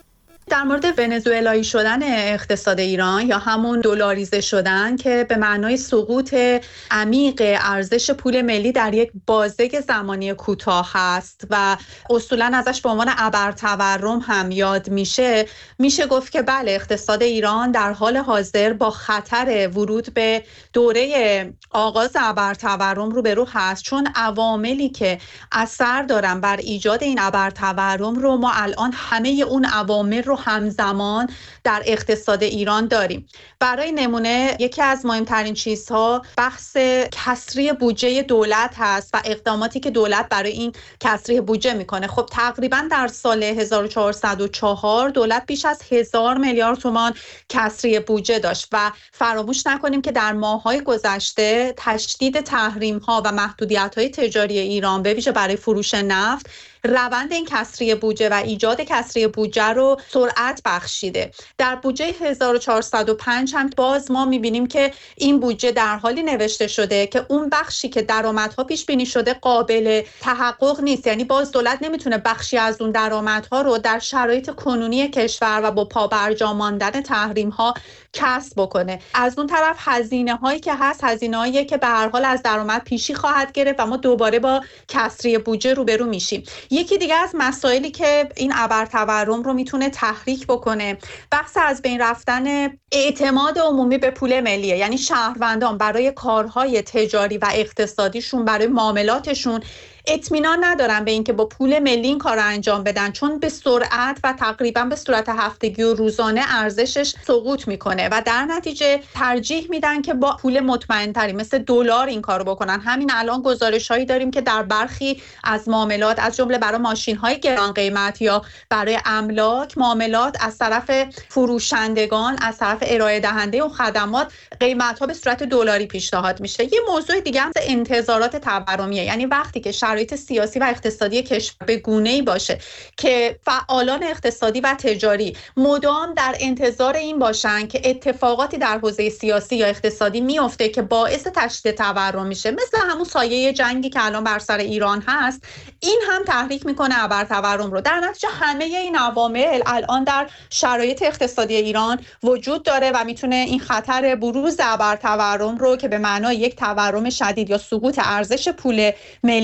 Speaker 10: در مورد ونزوئلایی شدن اقتصاد ایران یا همون دلاریزه شدن که به معنای سقوط عمیق ارزش پول ملی در یک بازه زمانی کوتاه هست و اصولاً ازش به عنوان ابرتورم هم یاد میشه، میشه گفت که بله، اقتصاد ایران در حال حاضر با خطر ورود به دوره آغاز ابرتورم روبرو هست، چون عواملی که اثر دارن بر ایجاد این ابرتورم رو ما الان همه اون عوامل رو همزمان در اقتصاد ایران داریم. برای نمونه یکی از مهمترین چیزها بحث کسری بودجه دولت هست و اقداماتی که دولت برای این کسری بودجه میکنه. خب تقریبا در سال هزار و چهارصد و چهار دولت بیش از هزار میلیارد تومان کسری بودجه داشت و فراموش نکنیم که در ماه‌های گذشته تشدید تحریم‌ها و محدودیت‌های تجاری ایران به ویژه برای فروش نفت روند این کسری بودجه و ایجاد کسری بودجه رو سرعت بخشیده. در بودجه هزار و چهارصد و پنج هم باز ما می‌بینیم که این بودجه در حالی نوشته شده که اون بخشی که درآمدها پیش بینی شده قابل تحقق نیست، یعنی باز دولت نمیتونه بخشی از اون درآمدها رو در شرایط کنونی کشور و با پابرجا ماندن تحریم‌ها کسب بکنه. از اون طرف هزینه‌هایی که هست هزینه‌هایی که به هر حال از درآمد پیشی خواهد گرفت و ما دوباره با کسری بودجه روبرو میشیم. یکی دیگه از مسائلی که این ابرتورم رو میتونه تحریک بکنه بحث از بین رفتن اعتماد عمومی به پول ملیه، یعنی شهروندان برای کارهای تجاری و اقتصادیشون، برای معاملاتشون اطمینان ندارن به اینکه با پول ملی این کار رو انجام بدن، چون به سرعت و تقریبا به صورت هفتگی و روزانه ارزشش سقوط میکنه و در نتیجه ترجیح میدن که با پول مطمئن تری مثل دلار این کارو بکنن. همین الان گزارش‌هایی داریم که در برخی از معاملات، از جمله برای ماشین‌های گران قیمت یا برای املاک، معاملات از طرف فروشندگان، از طرف ارائه دهنده و خدمات قیمت‌ها به صورت دلاری پیشنهاد میشه. یه موضوع دیگه هم انتظارات تورمیه، یعنی وقتی که شرایط سیاسی و اقتصادی کشور به گونه‌ای باشه که فعالان اقتصادی و تجاری مدام در انتظار این باشن که اتفاقاتی در حوزه سیاسی یا اقتصادی میفته که باعث تشدید تورم میشه، مثل همون سایه جنگی که الان بر سر ایران هست، این هم تحریک میکنه ابرتورم رو. در نتیجه همه این عوامل الان در شرایط اقتصادی ایران وجود داره و میتونه این خطر بروز ابرتورم رو که به معنای یک تورم شدید یا سقوط ارزش پول ملی در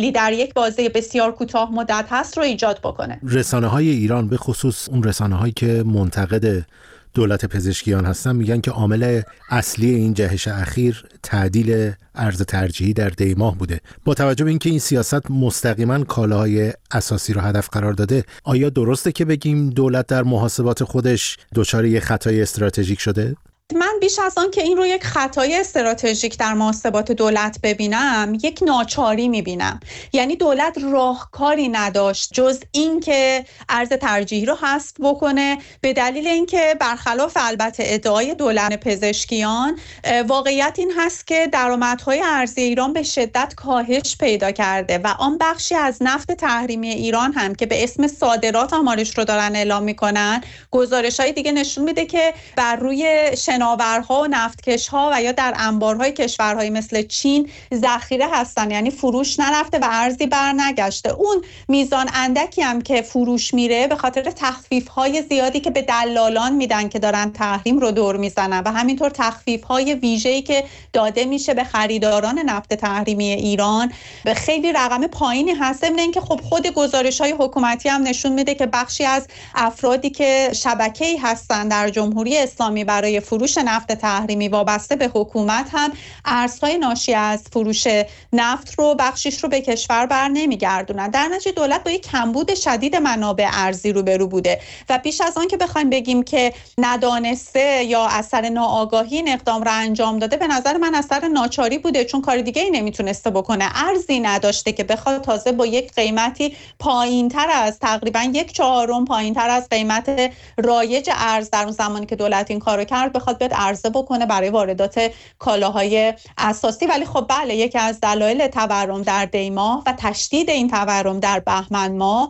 Speaker 10: یک بازه بسیار کوتاه مدت هست رو ایجاد بکنه.
Speaker 2: رسانه‌های ایران به خصوص اون رسانه‌هایی که منتقد دولت پزشکیان هستن میگن که عامل اصلی این جهش اخیر تعدیل ارز ترجیحی در دی ماه بوده. با توجه به اینکه این سیاست مستقیما کالاهای اساسی رو هدف قرار داده، آیا درسته که بگیم دولت در محاسبات خودش دچار یک خطای استراتژیک شده؟
Speaker 10: من بیش از آن که این رو یک خطای استراتژیک در محاسبات دولت ببینم، یک ناچاری میبینم. یعنی دولت راهکاری نداشت جز این که ارز ترجیحی رو حذف بکنه، به دلیل اینکه برخلاف البته ادعای دولت پزشکیان، واقعیت این هست که درآمدهای ارزی ایران به شدت کاهش پیدا کرده و آن بخشی از نفت تحریمی ایران هم که به اسم صادرات آمارش رو دارن اعلام میکنن، گزارش‌های دیگه نشون میده که بر روی شناورها و نفتکش‌ها و یا در انبارهای کشورهای مثل چین ذخیره هستن، یعنی فروش نرفته و ارزی بر نگشته. اون میزان اندکی هم که فروش میره به خاطر تخفیف‌های زیادی که به دلالان میدن که دارن تحریم رو دور میزنن و همینطور تخفیف‌های ویژه‌ای که داده میشه به خریداران نفت تحریمی ایران به خیلی رقم پایینی هست. ضمن اینکه خب خود گزارش‌های حکومتی هم نشون میده که بخشی از افرادی که شبکه‌ای هستن در جمهوری اسلامی برای فروش نفت تحریمی وابسته به حکومت هم ارزهای ناشی از فروش نفت رو بخشیش رو به کشور بر نمیگردونن. در نتیجه دولت با یک کمبود شدید منابع ارزی روبرو بوده و بیش از آن که بخوایم بگیم که ندانسته یا اثر ناآگاهی این اقدام را انجام داده، به نظر من اثر ناچاری بوده، چون کار دیگه ای نمیتونسته بکنه. ارزی نداشته که بخواد تازه با یک قیمتی پایینتر از تقریبا یک چهارم پایینتر از قیمت رایج ارز در اون زمانی که دولت این کارو کرد بخواد بیاد عرضه بکنه برای واردات کالاهای اساسی. ولی خب بله، یکی از دلایل تورم در دی ماه و تشدید این تورم در بهمن ماه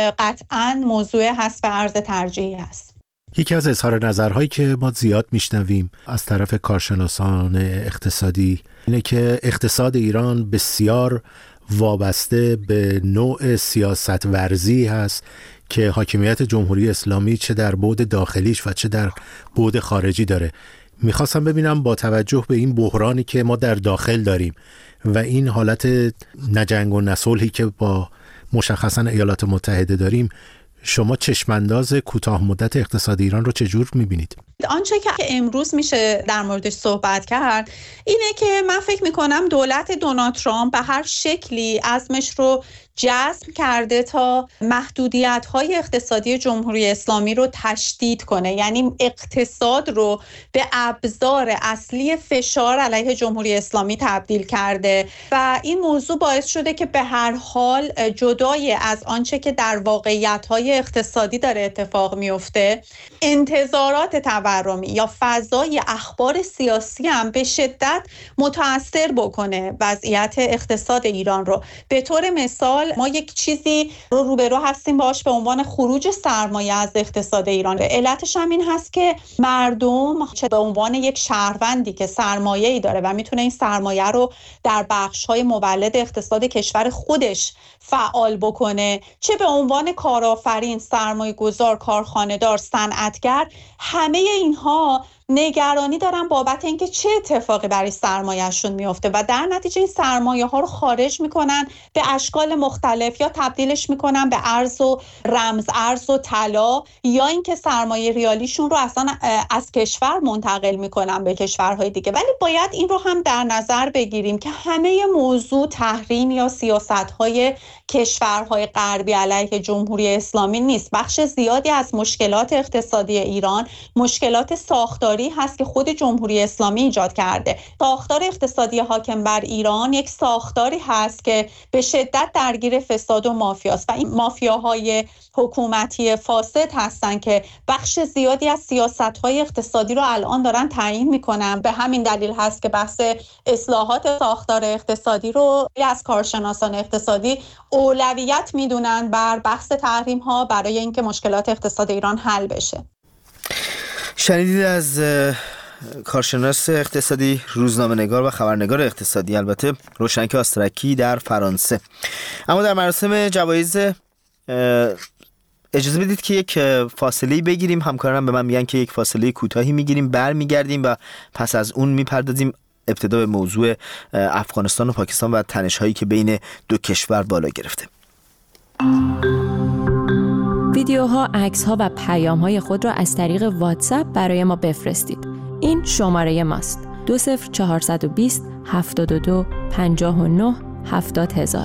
Speaker 10: قطعاً موضوع حذف ارز ترجیحی است.
Speaker 2: یکی از اظهار نظرهایی که ما زیاد میشنویم از طرف کارشناسان اقتصادی اینه که اقتصاد ایران بسیار وابسته به نوع سیاست ورزی هست که حاکمیت جمهوری اسلامی چه در بعد داخلیش و چه در بعد خارجی داره. میخواستم ببینم با توجه به این بحرانی که ما در داخل داریم و این حالت نجنگ و نصلحی که با مشخصا ایالات متحده داریم، شما چشمانداز کوتاه مدت اقتصاد ایران رو چجور میبینید؟
Speaker 10: آنچه که امروز میشه در موردش صحبت کرد اینه که من فکر میکنم دولت دونالد ترامپ به هر شکلی عزمش رو جزم کرده تا محدودیت‌های اقتصادی جمهوری اسلامی رو تشدید کنه، یعنی اقتصاد رو به ابزار اصلی فشار علیه جمهوری اسلامی تبدیل کرده و این موضوع باعث شده که به هر حال جدای از آنچه که در واقعیت‌های اقتصادی داره اتفاق میفته، انتظارات تورمی یا فضای اخبار سیاسی هم به شدت متأثر بکنه وضعیت اقتصاد ایران رو. به طور مثال ما یک چیزی رو روبرو هستیم باش به عنوان خروج سرمایه از اقتصاد ایران. علتش هم این هست که مردم چه به عنوان یک شهروندی که سرمایه‌ای داره و میتونه این سرمایه رو در بخش‌های مولد اقتصاد کشور خودش فعال بکنه، چه به عنوان کارآفرین، سرمایه‌گذار، کارخانه‌دار، صنعتگر، همه اینها نگرانی دارن بابت اینکه چه اتفاقی برای سرمایه‌شون میفته و در نتیجه این سرمایه ها رو خارج میکنن به اشکال مختلف، یا تبدیلش میکنن به ارز و رمز ارز و طلا، یا اینکه سرمایه ریالیشون رو اصلا از کشور منتقل میکنن به کشورهای دیگه. ولی باید این رو هم در نظر بگیریم که همه موضوع تحریم یا سیاست‌های کشورهای غربی علیه جمهوری اسلامی نیست. بخش زیادی از مشکلات اقتصادی ایران مشکلات ساختاری هست که خود جمهوری اسلامی ایجاد کرده. ساختار اقتصادی حاکم بر ایران یک ساختاری هست که به شدت درگیر فساد و مافیاست و این مافیاهای حکومتی فاسد هستن که بخش زیادی از سیاست‌های اقتصادی رو الان دارن تعیین میکنن. به همین دلیل هست که بحث اصلاحات ساختار اقتصادی رو از کارشناسان اقتصادی اولویت میدونن بر بحث تحریم ها برای اینکه مشکلات اقتصاد ایران حل بشه.
Speaker 1: شنیدید از کارشناس اقتصادی، روزنامه‌نگار و خبرنگار اقتصادی البته، روشنک آسترکی در فرانسه. اما در مراسم جوایز اجازه بدید که یک فاصله بگیریم. همکارانم به من میگن که یک فاصله کوتاهی میگیریم، برمیگردیم و پس از اون میپردازیم ابتدا به موضوع افغانستان و پاکستان و تنش‌هایی که بین دو کشور بالا گرفته.
Speaker 11: ویدیوها، عکس‌ها و پیام‌های خود را از طریق واتساپ برای ما بفرستید. این شماره ماست: دو صفر چهارصد و بیست هفتاد و دو پنجاه و نه هفتاد هزار.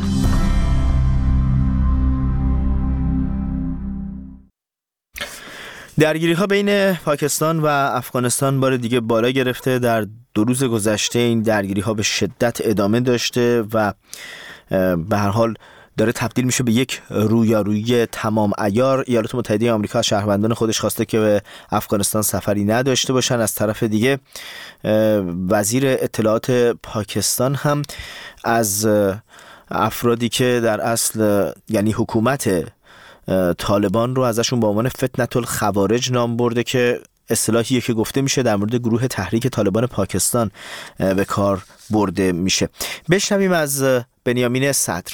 Speaker 1: درگیری ها بین پاکستان و افغانستان بار دیگه بالا گرفته. در دو روز گذشته این درگیری ها به شدت ادامه داشته و به هر حال داره تبدیل میشه به یک رویارویی تمام عیار. ایالات متحده آمریکا از شهروندان خودش خواسته که به افغانستان سفری نداشته باشن. از طرف دیگه وزیر اطلاعات پاکستان هم از افرادی که در اصل یعنی حکومت طالبان رو ازشون با عنوان فتنة الخوارج نام برده که اصطلاحیه که گفته میشه در مورد گروه تحریک طالبان پاکستان به کار برده میشه. بشنویم از بنیامین صدر.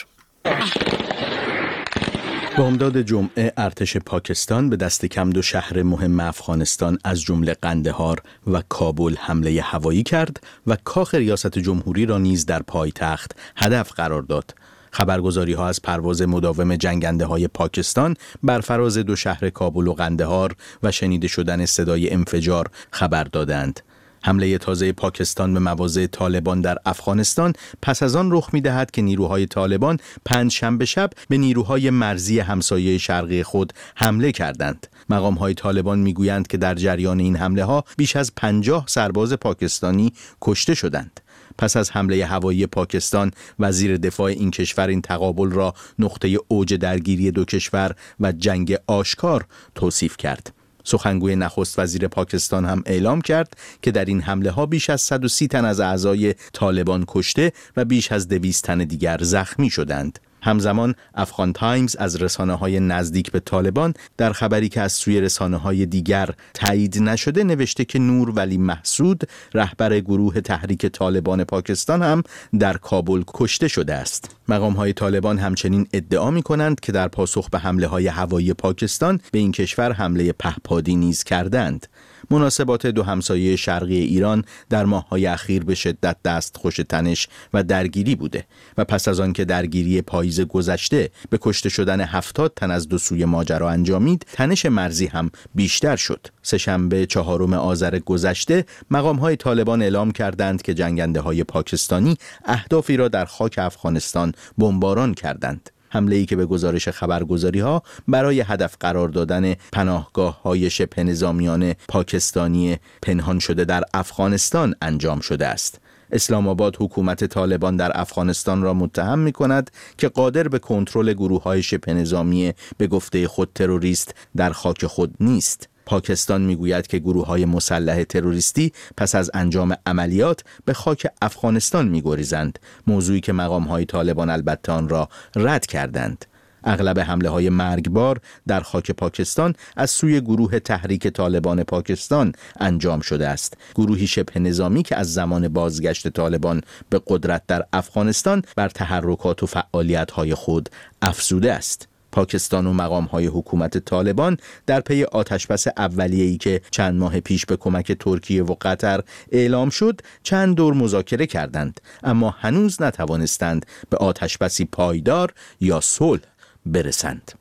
Speaker 12: بامداد جمعه ارتش پاکستان به دست کم دو شهر مهم افغانستان از جمله قندهار و کابل حمله هوایی کرد و کاخ ریاست جمهوری را نیز در پایتخت هدف قرار داد. خبرگزاری ها از پرواز مداوم جنگنده های پاکستان بر فراز دو شهر کابل و قندهار و شنیده شدن صدای انفجار خبر دادند. حمله تازه پاکستان به مواضع طالبان در افغانستان پس از آن رخ می‌دهد که نیروهای طالبان پنجشنبه شب به نیروهای مرزی همسایه شرقی خود حمله کردند. مقام‌های طالبان می‌گویند که در جریان این حمله‌ها بیش از پنجاه سرباز پاکستانی کشته شدند. پس از حمله هوایی پاکستان، وزیر دفاع این کشور این تقابل را نقطه اوج درگیری دو کشور و جنگ آشکار توصیف کرد. سخنگوی نخست وزیر پاکستان هم اعلام کرد که در این حمله ها بیش از صد و سی تن از اعضای طالبان کشته و بیش از دویست تن دیگر زخمی شدند. همزمان افغان تایمز از رسانه‌های نزدیک به طالبان در خبری که از سوی رسانه‌های دیگر تایید نشده نوشته که نور ولی محسود، رهبر گروه تحریک طالبان پاکستان، هم در کابل کشته شده است. مقام‌های طالبان همچنین ادعا می‌کنند که در پاسخ به حمله‌های هوایی پاکستان به این کشور حمله پهپادی نیز کردند. مناسبات دو همسایه شرقی ایران در ماه‌های اخیر به شدت دستخوش تنش و درگیری بوده و پس از آن که درگیری پاییز گذشته به کشته شدن هفتاد تن از دو سوی ماجرا انجامید، تنش مرزی هم بیشتر شد. سه‌شنبه چهارم آذر گذشته مقام‌های طالبان اعلام کردند که جنگنده‌های پاکستانی اهدافی را در خاک افغانستان بمباران کردند. حمله‌ای که به گزارش خبرگزاری‌ها برای هدف قرار دادن پناهگاه‌های شبه نظامیان پاکستانی پنهان شده در افغانستان انجام شده است. اسلام آباد حکومت طالبان در افغانستان را متهم می‌کند که قادر به کنترل گروه‌های شبه نظامی به گفته خود تروریست در خاک خود نیست. پاکستان میگوید که گروه‌های مسلح تروریستی پس از انجام عملیات به خاک افغانستان می‌گریزند، موضوعی که مقام‌های طالبان البته آن را رد کردند. اغلب حمله‌های مرگبار در خاک پاکستان از سوی گروه تحریک طالبان پاکستان انجام شده است، گروهی شبه نظامی که از زمان بازگشت طالبان به قدرت در افغانستان بر تحرکات و فعالیت‌های خود افزوده است. پاکستان و مقام‌های حکومت طالبان در پی آتشبس اولیه‌ای که چند ماه پیش به کمک ترکیه و قطر اعلام شد چند دور مذاکره کردند، اما هنوز نتوانستند به آتشبسی پایدار یا صلح برسند.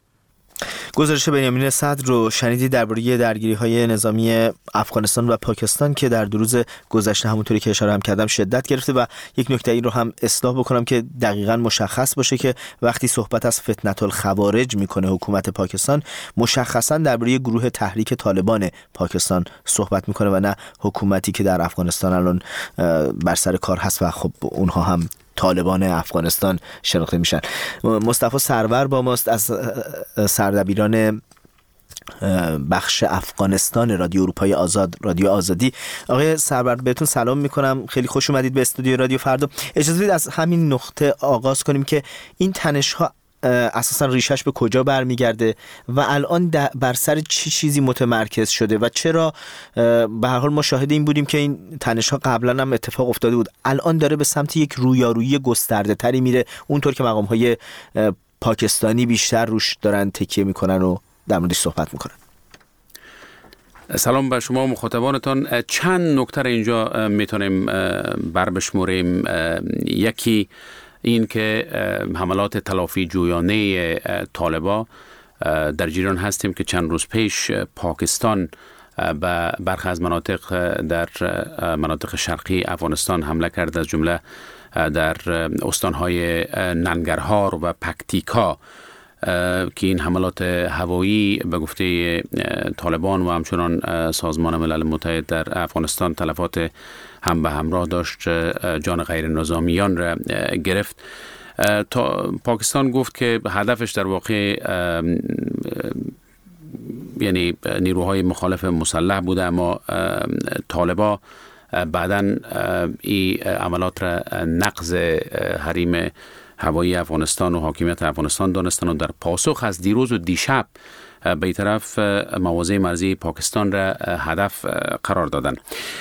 Speaker 1: گزارش بنیامین صدر رو شنیدید درباره درگیری‌های نظامی افغانستان و پاکستان که در دو روز گذشته همونطوری که اشاره هم کردم شدت گرفته. و یک نکته این رو هم اصلاح بکنم که دقیقاً مشخص باشه که وقتی صحبت از فتنة الخوارج میکنه حکومت پاکستان، مشخصاً درباره گروه تحریک طالبان پاکستان صحبت میکنه و نه حکومتی که در افغانستان الان بر سر کار هست و خب اونها هم طالبان افغانستان شناخته میشن. مصطفی سرور با ماست از سردبیران بخش افغانستان رادیو اروپای آزاد، رادیو آزادی. آقای سرور بهتون سلام میکنم، خیلی خوش اومدید به استودیو رادیو فردا. اجازه بدید از همین نقطه آغاز کنیم که این تنش ها اساسا ریشش به کجا برمیگرده و الان بر سر چی چیزی متمرکز شده و چرا به هر حال ما شاهد این بودیم که این تنش ها قبلا هم اتفاق افتاده بود، الان داره به سمت یک رویارویی گسترده تری میره، اونطور که مقام های پاکستانی بیشتر روش دارن تکیه میکنن و در موردش صحبت میکنن.
Speaker 13: سلام به شما مخاطبانتان. چند نکته اینجا میتونیم بر بشموریم. یکی این که حملات تلافی جویانه طالبا در جریان هستیم که چند روز پیش پاکستان به برخی از مناطق در مناطق شرقی افغانستان حمله کرد، از جمله در استانهای ننگرهار و پکتیکا که این حملات هوایی به گفته طالبان و همچنان سازمان ملل متحد در افغانستان تلفات هم به همراه داشت، جان غیر نظامیان را گرفت. تا پاکستان گفت که هدفش در واقع یعنی نیروهای مخالف مسلح بوده، اما طالبا بعداً این عملات را نقض حریم هوایی افغانستان و حاکمیت افغانستان دانستن و در پاسخ از دیروز و دیشب به طرف مواضع مرزی پاکستان را هدف قرار دادن.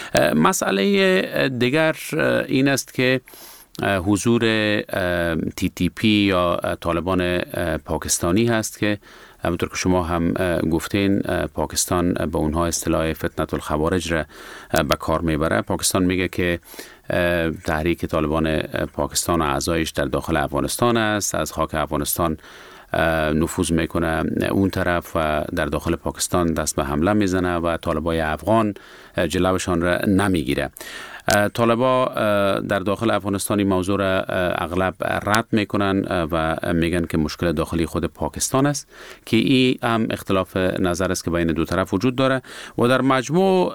Speaker 13: مسئله دیگر این است که حضور تی تی پی یا طالبان پاکستانی هست که همونطور که شما هم گفتین پاکستان به اونها اصطلاح فتنة الخوارج را به کار میبره. پاکستان میگه که تحریک طالبان پاکستان و اعضایش در داخل افغانستان است، از خاک افغانستان نفوذ میکنه اون طرف و در داخل پاکستان دست به حمله میزنه و طالبای افغان جلوشان را نمیگیره. طالبا در داخل افغانستانی موضوع را اغلب رد میکنن و میگن که مشکل داخلی خود پاکستان است که این هم اختلاف نظر است که بین دو طرف وجود داره و در مجموع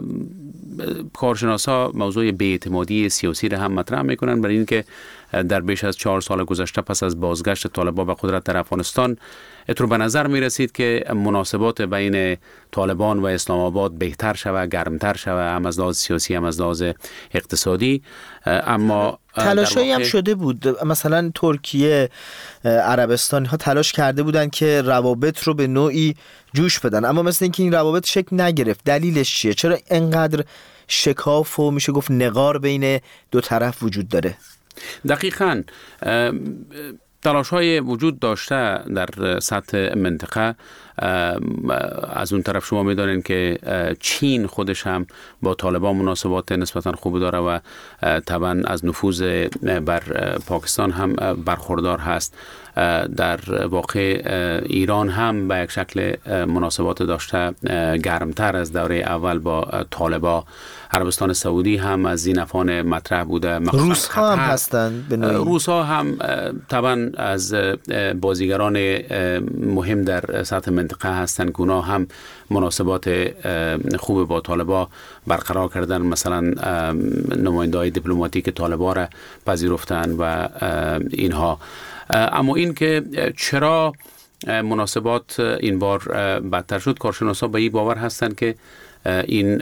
Speaker 13: کارشناسا موضوع بی‌اعتمادی سیاسی را هم مطرح میکنن، برای اینکه در بیش از چهار سال گذشته پس از بازگشت طالبان به قدرت در افغانستان اتر به نظر می رسید که مناسبات بین طالبان و اسلام آباد بهتر شوه، گرمتر شوه، هم از لحاظ سیاسی هم از لحاظ اقتصادی. اما
Speaker 1: تلاشایی هم شده بود، مثلا ترکیه، عربستان ها تلاش کرده بودن که روابط رو به نوعی جوش بدن، اما مثل اینکه این روابط شکل نگرفت. دلیلش چیه؟ چرا اینقدر شکاف و میشه گفت نقار بین دو طرف وجود داره؟
Speaker 13: دقیقاً تلاش های وجود داشته در سطح منطقه. از اون طرف شما میدانین که چین خودش هم با طالبان مناسبات نسبتا خوب داره و طبعا از نفوذ بر پاکستان هم برخوردار هست. در واقع ایران هم به یک شکل مناسبات داشته گرمتر از دوره اول با طالبان. عربستان سعودی هم از زینفان مطرح بوده.
Speaker 1: روس ها هم هستن به نوعی.
Speaker 13: روس ها هم طبعا از بازیگران مهم در سطح منطقه هستند که اونا هم مناسبات خوب با طالبان برقرار کردن، مثلا نماینده های دیپلماتیک طالبان را پذیرفتن و اینها. اما این که چرا مناسبات این بار بدتر شد، کارشناسا به این باور هستند که این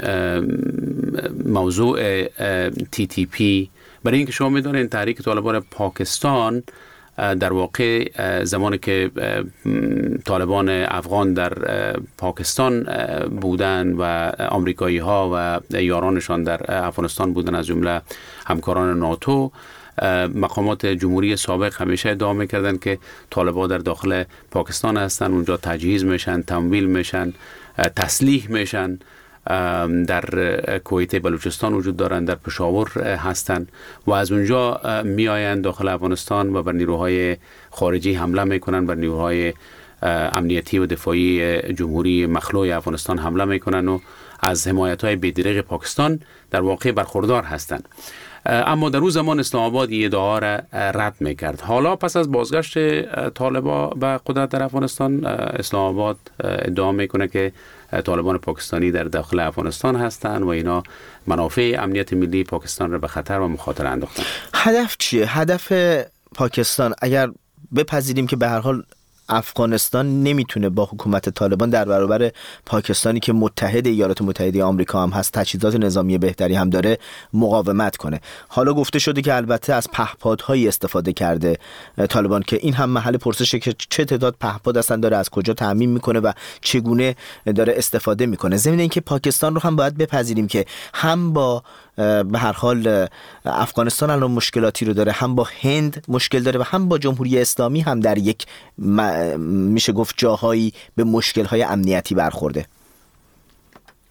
Speaker 13: موضوع تی تی پی، برای اینکه شما میدونید تحریک طالبان پاکستان در واقع زمانی که طالبان افغان در پاکستان بودن و آمریکایی ها و یارانشان در افغانستان بودن، از جمله همکاران ناتو، مقامات جمهوری سابق همیشه ادعا میکردن که طالبان در داخل پاکستان هستن، اونجا تجهیز میشن، تمویل میشن، تسلیح میشن. در کویت بلوچستان وجود دارن، در پشاور هستن و از اونجا می آیند داخل افغانستان و بر نیروهای خارجی حمله میکنن، بر نیروهای امنیتی و دفاعی جمهوری مخلوع افغانستان حمله میکنن و از حمایت‌های بی‌دریغ پاکستان در واقع برخوردار هستند. اما در اون زمان اسلام آباد این ادعا را رد میکرد. حالا پس از بازگشت طالبان به قدرت در افغانستان، اسلام آباد ادعا میکنه که طالبان پاکستانی در داخل افغانستان هستند و اینا منافع امنیت ملی پاکستان را به خطر و مخاطره انداختن.
Speaker 1: هدف چیه؟ هدف پاکستان، اگر بپذیریم که به هر حال افغانستان نمیتونه با حکومت طالبان در برابر پاکستانی که متحد ایالات متحده آمریکا هم هست، تجهیزات نظامی بهتری هم داره، مقاومت کنه. حالا گفته شده که البته از پهپادهایی استفاده کرده طالبان که این هم محل پرسشه که چه تعداد پهپاد اصلا داره، از کجا تامین میکنه و چگونه داره استفاده میکنه. ضمن اینکه پاکستان رو هم باید بپذیریم که هم با به هر حال افغانستان الان مشکلاتی رو داره، هم با هند مشکل داره و هم با جمهوری اسلامی هم در یک م... میشه گفت جاهایی به مشکل‌های امنیتی برخورده.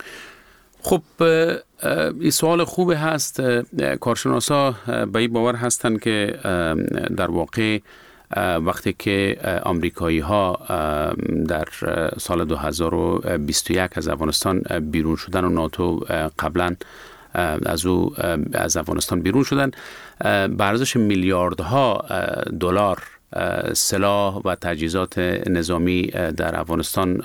Speaker 13: خب این سوال خوب هست. کارشناسا به این باور هستند که در واقع وقتی که آمریکایی ها در سال دو هزار و بیست و یک از افغانستان بیرون شدن و ناتو قبلا از او از افغانستان بیرون شدن، به ارزش میلیاردها دلار سلاح و تجهیزات نظامی در افغانستان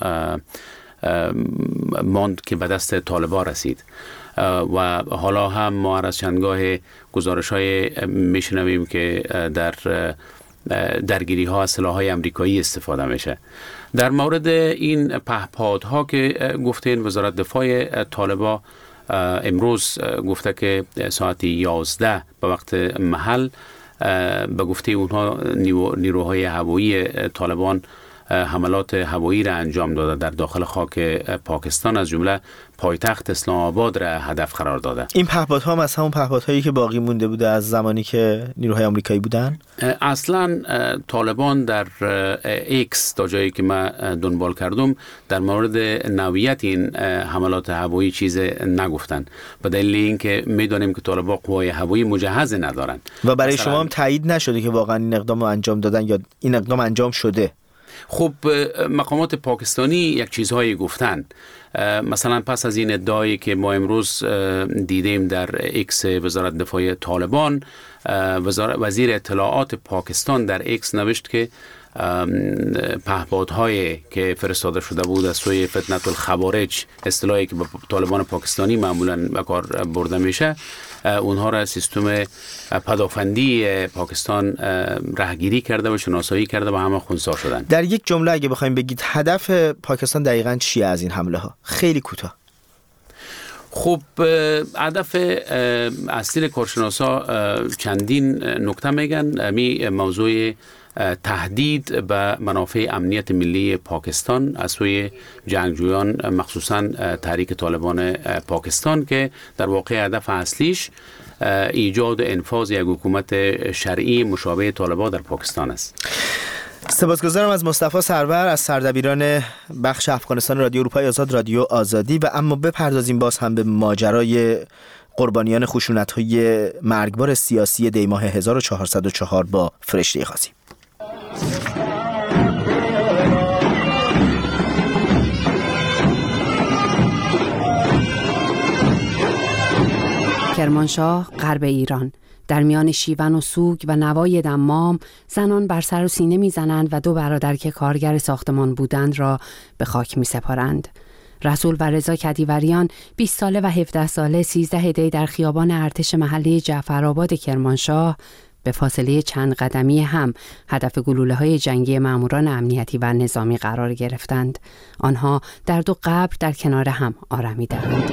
Speaker 13: ماند که به دست طالبان رسید و حالا هم ما از چندگاه گزارش های میشنویم که در درگیری ها از سلاح های امریکایی استفاده میشه. در مورد این پهپادها که گفتین، وزارت دفاع طالبان امروز گفته که ساعت یازده به وقت محل به گفته اونها نیروهای هوایی طالبان حملات هوایی را انجام داده در داخل خاک پاکستان، از جمله پایتخت اسلام آباد را هدف قرار داده.
Speaker 1: این پهپادها هم از همون پهپادهایی که باقی مونده بوده از زمانی که نیروهای آمریکایی بودن؟
Speaker 13: اصلا طالبان در ایکس تا جایی که من دنبال کردم در مورد نوعیت این حملات هوایی چیز نگفتن، به دلیل اینکه میدونیم که طالبان قوای هوایی مجهز ندارن
Speaker 1: و برای شما هم تایید نشده که واقعا این اقدام رو انجام دادن یا این اقدام انجام شده؟
Speaker 13: خب مقامات پاکستانی یک چیزهایی گفتن، مثلا پس از این ادعایی که ما امروز دیدیم در ایکس وزارت دفاع طالبان، وزیر اطلاعات پاکستان در ایکس نوشت که پهپادهایی که فرستاده شده بود از سوی فتنة الخوارج، اصطلاحی که به طالبان پاکستانی معمولا به کار برده میشه، اونها را سیستم پدافندی پاکستان راهگیری کرده و شناسایی کرده و همه خنثی شدن.
Speaker 1: در یک جمله اگه بخوایم بگید هدف پاکستان دقیقاً چیه از این حمله ها؟ خیلی کوتاه.
Speaker 13: خب هدف اصلی کارشناسا چندین نکته میگن. می موضوع تهدید به منافع امنیت ملی پاکستان از سوی جنگجویان، مخصوصا تحریک طالبان پاکستان، که در واقع هدف اصلیش ایجاد و انفاذ یک حکومت شرعی مشابه طالبان در پاکستان است.
Speaker 1: سپاسگزارم از مصطفی سرور، از سردبیران بخش افغانستان رادیو اروپای آزاد، رادیو آزادی. و اما بپردازیم باز هم به ماجرای قربانیان خشونت‌های مرگبار سیاسی دیماه هزار و چهارصد و چهار با فرشته قاسم.
Speaker 14: کرمانشاه، غرب ایران. در میان شیون و سوگ و نوای دمام، زنان بر سر و سینه میزنند و دو برادر که کارگر ساختمان بودند را به خاک می سپارند. رسول و رضا کدیوریان، بیست ساله و هفده ساله، سیزده دی در خیابان ارتش محلی جعفرآباد کرمانشاه به فاصله چند قدمی هم هدف گلوله‌های جنگی ماموران امنیتی و نظامی قرار گرفتند. آنها در دو قبر در کنار هم آرمیدند.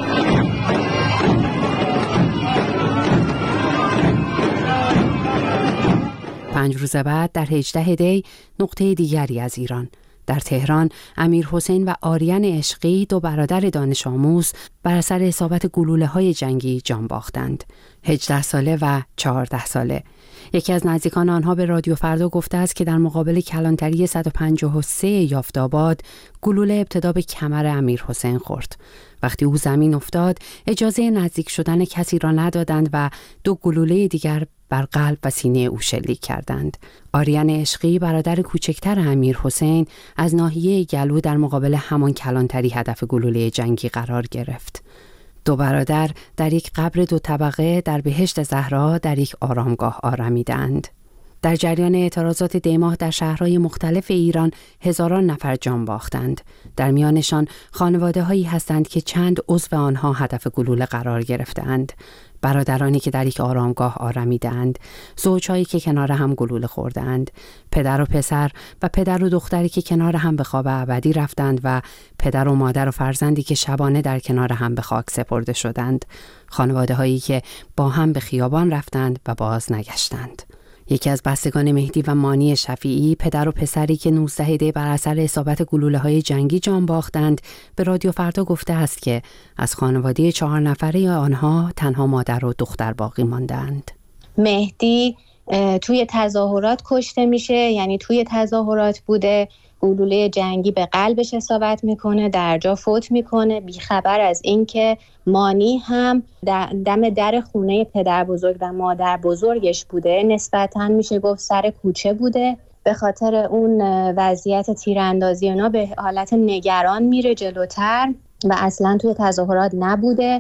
Speaker 14: پنج روز بعد در هجده دی نقطه دیگری از ایران، در تهران، امیر حسین و آریان عشقی، دو برادر دانش آموز، بر اثر اصابت گلوله‌های جنگی جان باختند. هجده ساله و چهارده ساله. یکی از نزدیکان آنها به رادیو فردا گفته است که در مقابل کلانتری صد و پنجاه و سه یافت‌آباد گلوله ابتدا به کمر امیر حسین خورد. وقتی او زمین افتاد، اجازه نزدیک شدن کسی را ندادند و دو گلوله دیگر بر قلب و سینه او شلیک کردند. آریان عشقی، برادر کوچکتر امیر حسین، از ناحیه گلو در مقابل همان کلانتری هدف گلوله جنگی قرار گرفت. دو برادر در یک قبر دو طبقه در بهشت زهرا در یک آرامگاه آرمیدند. در جریان اعتراضات دیماه در شهرهای مختلف ایران هزاران نفر جان باختند. در میانشان خانواده هایی هستند که چند عضو آنها هدف گلوله قرار گرفتند. برادرانی که در یک آرامگاه آرمیدند، زوجهایی که کنار هم گلوله خوردند، پدر و پسر و پدر و دختری که کنار هم به خواب ابدی رفتند و پدر و مادر و فرزندی که شبانه در کنار هم به خاک سپرده شدند. خانواده هایی که با هم به خیابان رفتند و باز نگشتند. یکی از بستگان مهدی و مانی شفیعی، پدر و پسری که نوزده دی بر اثر اصابت گلوله‌های جنگی جان باختند، به رادیو فردا گفته است که از خانواده چهار نفره آنها تنها مادر و دختر باقی ماندند.
Speaker 15: مهدی توی تظاهرات کشته میشه، یعنی توی تظاهرات بوده گلوله جنگی به قلبش اصابت میکنه، در جا فوت میکنه، بیخبر از اینکه مانی هم دم در خونه پدر بزرگ و مادر بزرگش بوده. نسبتاً میشه گفت سر کوچه بوده. به خاطر اون وضعیت تیراندازی اونا به حالت نگران میره جلوتر و اصلا توی تظاهرات نبوده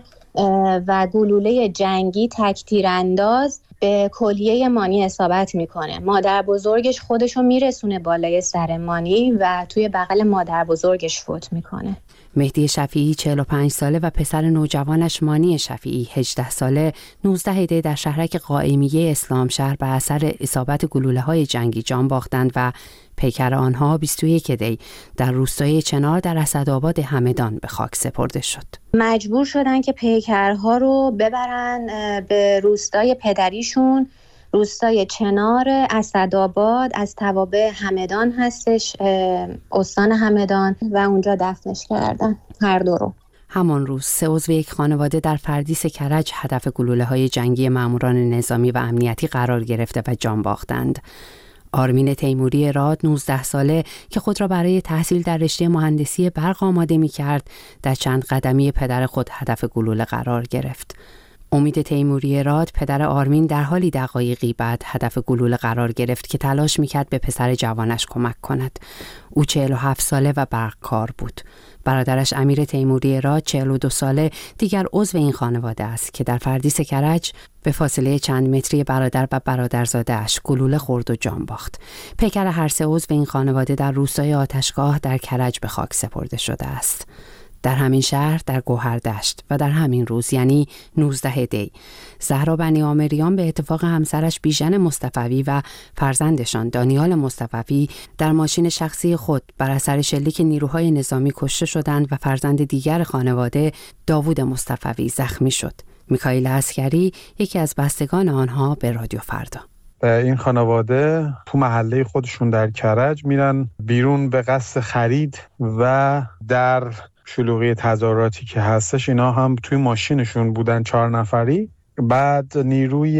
Speaker 15: و گلوله جنگی تک تیرانداز به کلیه مانی اصابت میکنه. مادر بزرگش خودشو میرسونه بالای سر مانی و توی بغل مادر بزرگش فوت میکنه.
Speaker 14: مهدی شفیعی چهل و پنج ساله و پسر نوجوانش مانی شفیعی هجده ساله نوزده دی در شهرک قائمیه اسلامشهر به اثر اصابت گلوله‌های جنگی جان باختند و پیکر آنها بیست و یک دی در روستای چنار در اسدآباد همدان به خاک سپرده شد.
Speaker 15: مجبور شدن که پیکرها رو ببرن به روستای پدریشون، روستای چنار اسدآباد، از توابع همدان هستش، استان همدان، و اونجا دفنش کردن هر دو رو.
Speaker 14: همان روز سه عضو یک خانواده در فردیس کرج هدف گلوله‌های جنگی ماموران نظامی و امنیتی قرار گرفته و جان باختند. آرمین تیموری راد نوزده ساله که خود را برای تحصیل در رشته مهندسی برق آماده می‌کرد، در چند قدمی پدر خود هدف گلوله قرار گرفت. امید تیموری راد پدر آرمین در حالی دقایقی بعد هدف گلوله قرار گرفت که تلاش میکرد به پسر جوانش کمک کند. او چهل و هفت ساله و برقکار بود. برادرش امیر تیموری راد چهل و دو ساله دیگر عضو این خانواده است که در فردیس کرج به فاصله چند متری برادر و برادرزاده‌اش گلوله خورد و جان باخت. پیکر هر سه عضو این خانواده در روستای آتشگاه در کرج به خاک سپرده شده است. در همین شهر در گوهردشت و در همین روز یعنی نوزده دی زهرا بنی آمریان به اتفاق همسرش بیژن مصطفوی و فرزندشان دانیال مصطفوی در ماشین شخصی خود بر اثر شلیک نیروهای نظامی کشته شدند و فرزند دیگر خانواده داوود مصطفوی زخمی شد. میکائیل عسکری یکی از بستگان آنها به رادیو فردا:
Speaker 16: این خانواده تو محله خودشون در کرج میرن بیرون به قصد خرید و در شلوغی تظاهراتی که هستش اینا هم توی ماشینشون بودن، چهار نفری. بعد نیروی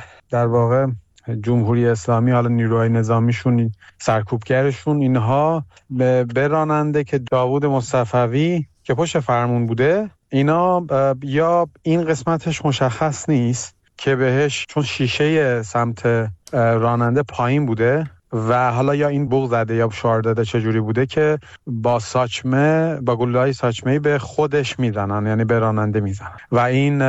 Speaker 16: در واقع جمهوری اسلامی، حالا نیروهای نظامیشون، سرکوبگرشون، اینها به راننده که داوود مصطفوی که پشت فرمون بوده، اینا یا این قسمتش مشخص نیست که بهش، چون شیشه سمت راننده پایین بوده و حالا یا این بوق زده یا شعار داده چجوری بوده که با ساچمه، با گلوله‌های ساچمه‌ای به خودش میزنن، یعنی به راننده میزنن و این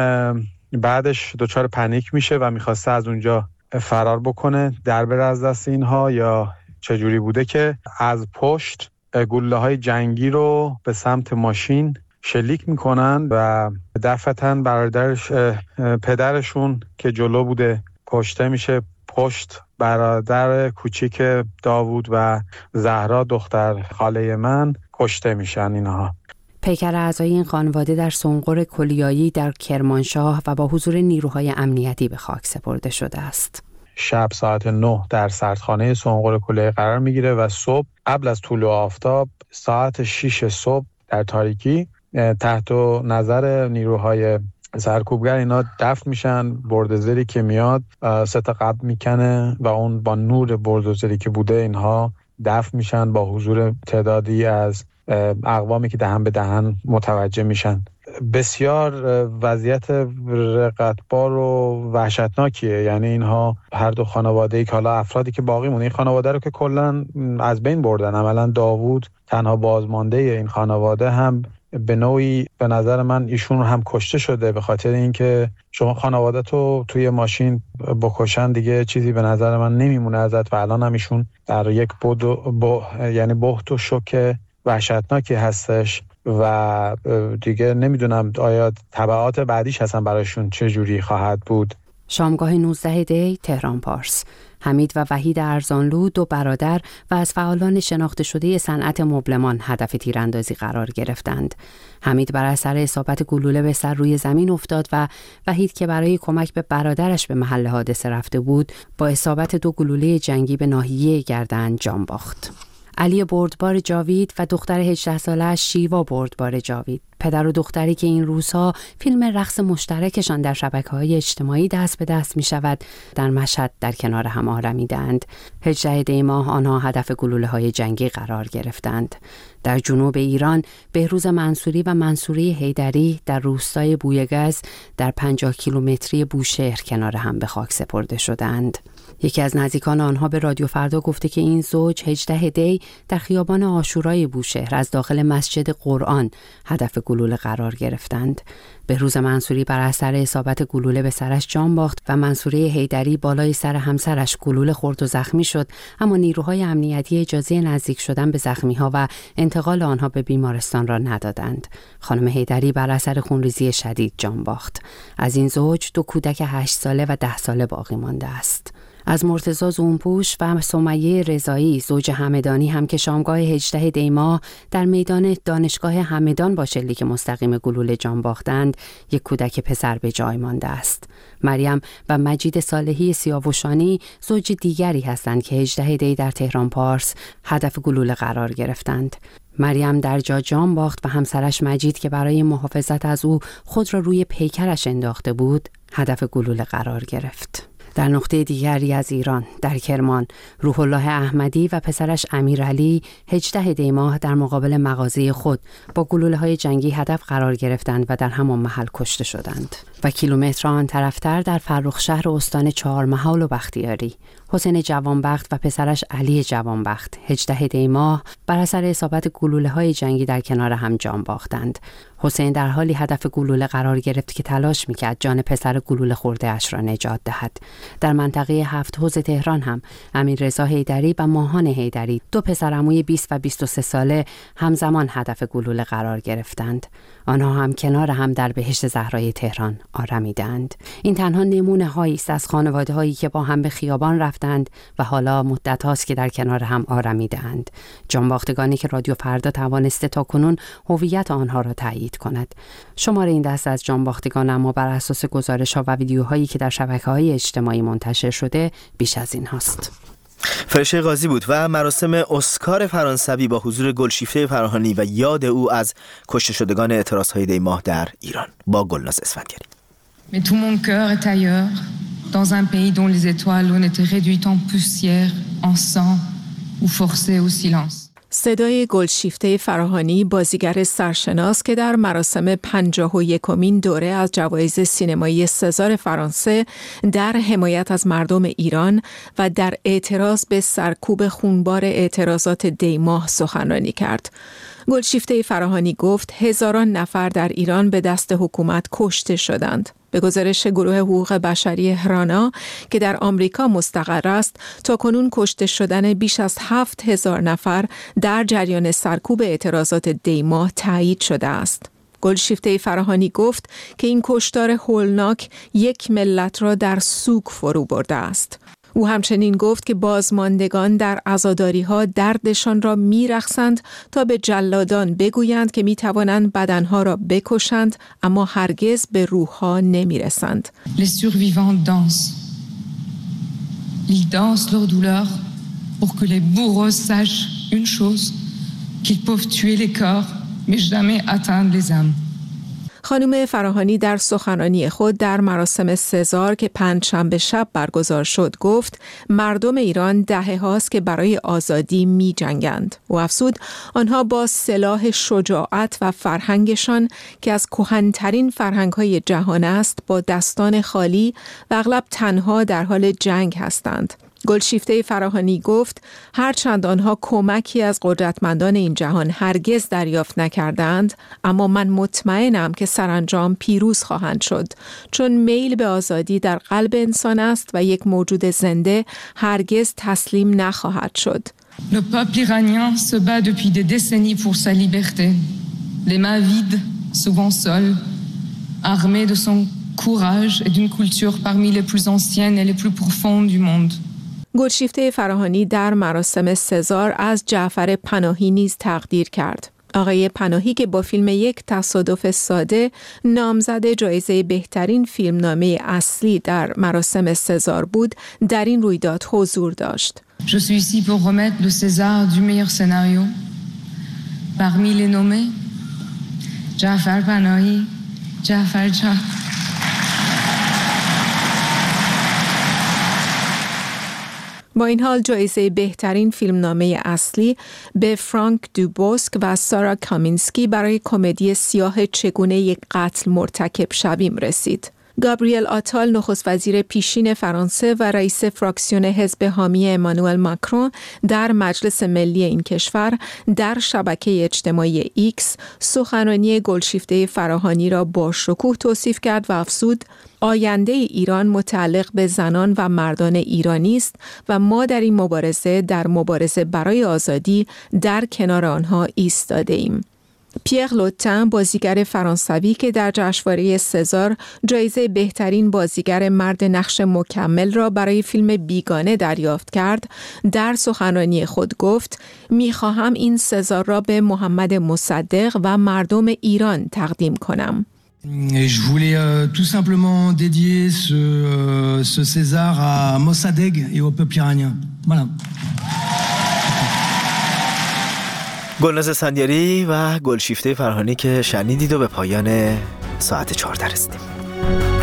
Speaker 16: بعدش دچار پنیک میشه و میخواسته از اونجا فرار بکنه، در بره از دست اینها یا چجوری بوده که از پشت گلوله‌های جنگی رو به سمت ماشین شلیک میکنن و دفعتاً برادرش، پدرشون که جلو بوده کشته میشه. پشت برادر کوچیک داوود و زهرا دختر خاله من کشته میشن اینها.
Speaker 14: پیکر اعضای این خانواده در سنقر کلیایی در کرمانشاه و با حضور نیروهای امنیتی به خاک سپرده شده است.
Speaker 16: شب ساعت نه در سردخانه سنقر کلیایی قرار میگیره و صبح قبل از طلوع آفتاب ساعت شش صبح در تاریکی تحت نظر نیروهای سرکوبگر اینا دفن میشن. بردوزری که میاد سه تا قبر میکنه و اون با نور بردوزری که بوده اینها دفن میشن با حضور تعدادی از اقوامی که دهن به دهن متوجه میشن. بسیار وضعیت رقتبار و وحشتناکیه. یعنی اینها هر دو خانواده ای که حالا افرادی که باقی مونه، این خانواده رو که کلا از بین بردن. عملا داوود تنها بازمانده این خانواده هم به نوعی به نظر من ایشون هم کشته شده، به خاطر اینکه شما خانواده تو توی ماشین بکشن دیگه چیزی به نظر من نمیمونه ازت و الان هم ایشون در یک بود با یعنی بحت و شوک وحشتناکی هستش و دیگه نمیدونم آیا تبعات بعدیش هستن برایشون چه جوری خواهد بود.
Speaker 14: شامگاه نوزده دی تهران پارس. حمید و وحید ارزانلو دو برادر و از فعالان شناخته شده صنعت مبلمان هدف تیراندازی قرار گرفتند. حمید بر اثر اصابت گلوله به سر روی زمین افتاد و وحید که برای کمک به برادرش به محل حادثه رفته بود با اصابت دو گلوله جنگی به ناحیه گردن جان باخت. علی بردبار جاوید و دختر هجده ساله‌اش شیوا بردبار جاوید پدر و دختری که این روزها فیلم رقص مشترکشان در شبکه‌های اجتماعی دست به دست می شود در مشهد در کنار هم آرمیدند. هجدهم دی ماه آنها هدف گلوله‌های جنگی قرار گرفتند. در جنوب ایران بهروز منصوری و منصوری حیدری در روستای بویگز در پنجاه کیلومتری بوشهر کنار هم به خاک سپرده شدند. یکی از نزدیکان آنها به رادیو فردا گفته که این زوج هجدهم دی در خیابان عاشورای بوشهر از داخل مسجد قرآن هدف گلوله قرار گرفتند. بهروز منصوری بر اثر اصابت گلوله به سرش جان باخت و منصوری حیدری بالای سر همسرش گلوله خورد و زخمی شد، اما نیروهای امنیتی اجازه نزدیک شدن به زخمی‌ها و انتقال آنها به بیمارستان را ندادند. خانم حیدری بر اثر خونریزی شدید جان باخت. از این زوج دو کودک هشت ساله و ده ساله باقی مانده است. از مرتضی زونپوش و سمیه رضایی زوج همدانی هم که شامگاه هجدهم دی ماه در میدان دانشگاه همدان با شلیک مستقیم گلوله جان باختند، یک کودک پسر به جای مانده است. مریم و مجید صالحی سیاوشانی زوج دیگری هستند که هجدهم دی در تهران پارس هدف گلوله قرار گرفتند. مریم در جا جان باخت و همسرش مجید که برای محافظت از او خود را روی پیکرش انداخته بود هدف گلوله قرار گرفت. در نقطه دیگری از ایران در کرمان روح الله احمدی و پسرش امیرعلی هجدهم دی ماه در مقابل مغازه خود با گلوله‌های جنگی هدف قرار گرفتند و در همان محل کشته شدند. و کیلومتر آن طرفتر در فرخشهر استان چهارمحال و بختیاری حسین جوانبخت و پسرش علی جوانبخت هجدهم دی ماه بر اثر اصابت گلوله‌های جنگی در کنار هم جان باختند. حسین در حالی هدف گلوله قرار گرفت که تلاش می‌کرد جان پسر گلوله خورده اش را نجات دهد. در منطقه هفت حوض تهران هم امیررضا حیدری و ماهان حیدری دو پسرعموی بیست و بیست و سه ساله همزمان هدف گلوله قرار گرفتند. آنها هم کنار هم در بهشت زهرای تهران آرمیدند. این تنها نمونه هایی است از خانواده هایی که با هم به خیابان رفتند و حالا مدت هاست که در کنار هم آرمیدند. جانباختگانی که رادیو فردا توانسته تا کنون هویت آنها را تایید کند. شماره این دست از جانباختگان اما بر اساس گزارش ها و ویدیوهایی که در شبکه‌های اجتماعی منتشر شده بیش از این هاست.
Speaker 1: فرشته قاضی بود و مراسم اسکار فرانسوی با حضور گلشیفته فراهانی و یاد او از کشته شدگان اعتراضهای دی ماه در ایران با گلناز اسفندیاری.
Speaker 17: Mais tout mon cœur est ailleurs, dans un pays dont les étoiles ont été réduites en poussière, en sang ou forcées au silence.
Speaker 3: صدای گلشیفته فراهانی بازیگر سرشناس که در مراسم پنجاه و یکمین دوره از جوایز سینمایی سزار فرانسه در حمایت از مردم ایران و در اعتراض به سرکوب خونبار اعتراضات دی ماه سخنرانی کرد. گلشیفته فراهانی گفت هزاران نفر در ایران به دست حکومت کشته شدند. به گزارش گروه حقوق بشری هرانا که در آمریکا مستقر است، تا کنون کشته شدن بیش از هفت هزار نفر در جریان سرکوب اعتراضات دی ماه تایید شده است. گلشیفته فراهانی گفت که این کشتار هولناک یک ملت را در سوگ فرو برده است. او همچنین گفت که بازماندگان در عزاداری‌ها دردشان را می‌رقصند تا به جلادان بگویند که می‌توانند بدنها را بکشند اما هرگز به روح‌ها نمی‌رسند.
Speaker 17: Les survivants dansent. Ils dansent leur douleur pour que les bourreaux sachent une chose, qu'ils peuvent tuer les corps mais jamais atteindre les âmes.
Speaker 3: خانم فراهانی در سخنرانی خود در مراسم سزار که پنجشنبه شب برگزار شد گفت مردم ایران دهه هاست که برای آزادی می جنگند. و افزود آنها با سلاح شجاعت و فرهنگشان که از کهن‌ترین فرهنگ‌های جهان است با دستان خالی و اغلب تنها در حال جنگ هستند. گلشیفته فراهانی گفت هرچند آنها کمکی از قدرتمندان این جهان هرگز دریافت نکردند، اما من مطمئنم که سرانجام پیروز خواهند شد، چون میل به آزادی در قلب انسان است و یک موجود زنده هرگز تسلیم نخواهد شد.
Speaker 17: Le peuple iranien se bat depuis des décennies pour sa liberté. Les mains vides, souvent seules, armé de son courage et d'une culture parmi les plus anciennes et les plus profondes du monde.
Speaker 3: گلشیفته فراهانی در مراسم سزار از جعفر پناهی نیز تقدیر کرد. آقای پناهی که با فیلم یک تصادف ساده نامزد جایزه بهترین فیلمنامه اصلی در مراسم سزار بود، در این رویداد حضور داشت.
Speaker 17: Je suis ici pour remettre le César du meilleur scénario. Parmi les nommés, جعفر پناهی، جعفر جان.
Speaker 18: با این حال جایزه بهترین فیلمنامه اصلی به فرانک دوبوسک و سارا کامینسکی برای کمدی سیاه چگونه یک قتل مرتکب شویم رسید. گابریل آتال نخست وزیر پیشین فرانسه و رئیس فراکسیون حزب حامی امانوئل ماکرون در مجلس ملی این کشور در شبکه اجتماعی ایکس سخنرانی گلشیفته فراهانی را با شکوه توصیف کرد و افزود آینده ایران متعلق به زنان و مردان ایرانی است و ما در این مبارزه در مبارزه برای آزادی در کنار آنها ایستاده ایم. پیر لوتن بازیگر فرانسوی که در جشنواره سزار جایزه بهترین بازیگر مرد نقش مکمل را برای فیلم بیگانه دریافت کرد، در سخنرانی خود گفت می‌خواهم این سزار را به محمد مصدق و مردم ایران تقدیم کنم.
Speaker 19: Et je voulais euh, tout simplement dédier ce, euh, ce César à Mossadegh et au peuple iranien. Voilà.
Speaker 1: گلناز اسفندیاری و گلشیفته فرهانی که شنیدید و به پایان ساعت چهارده رسیدیم.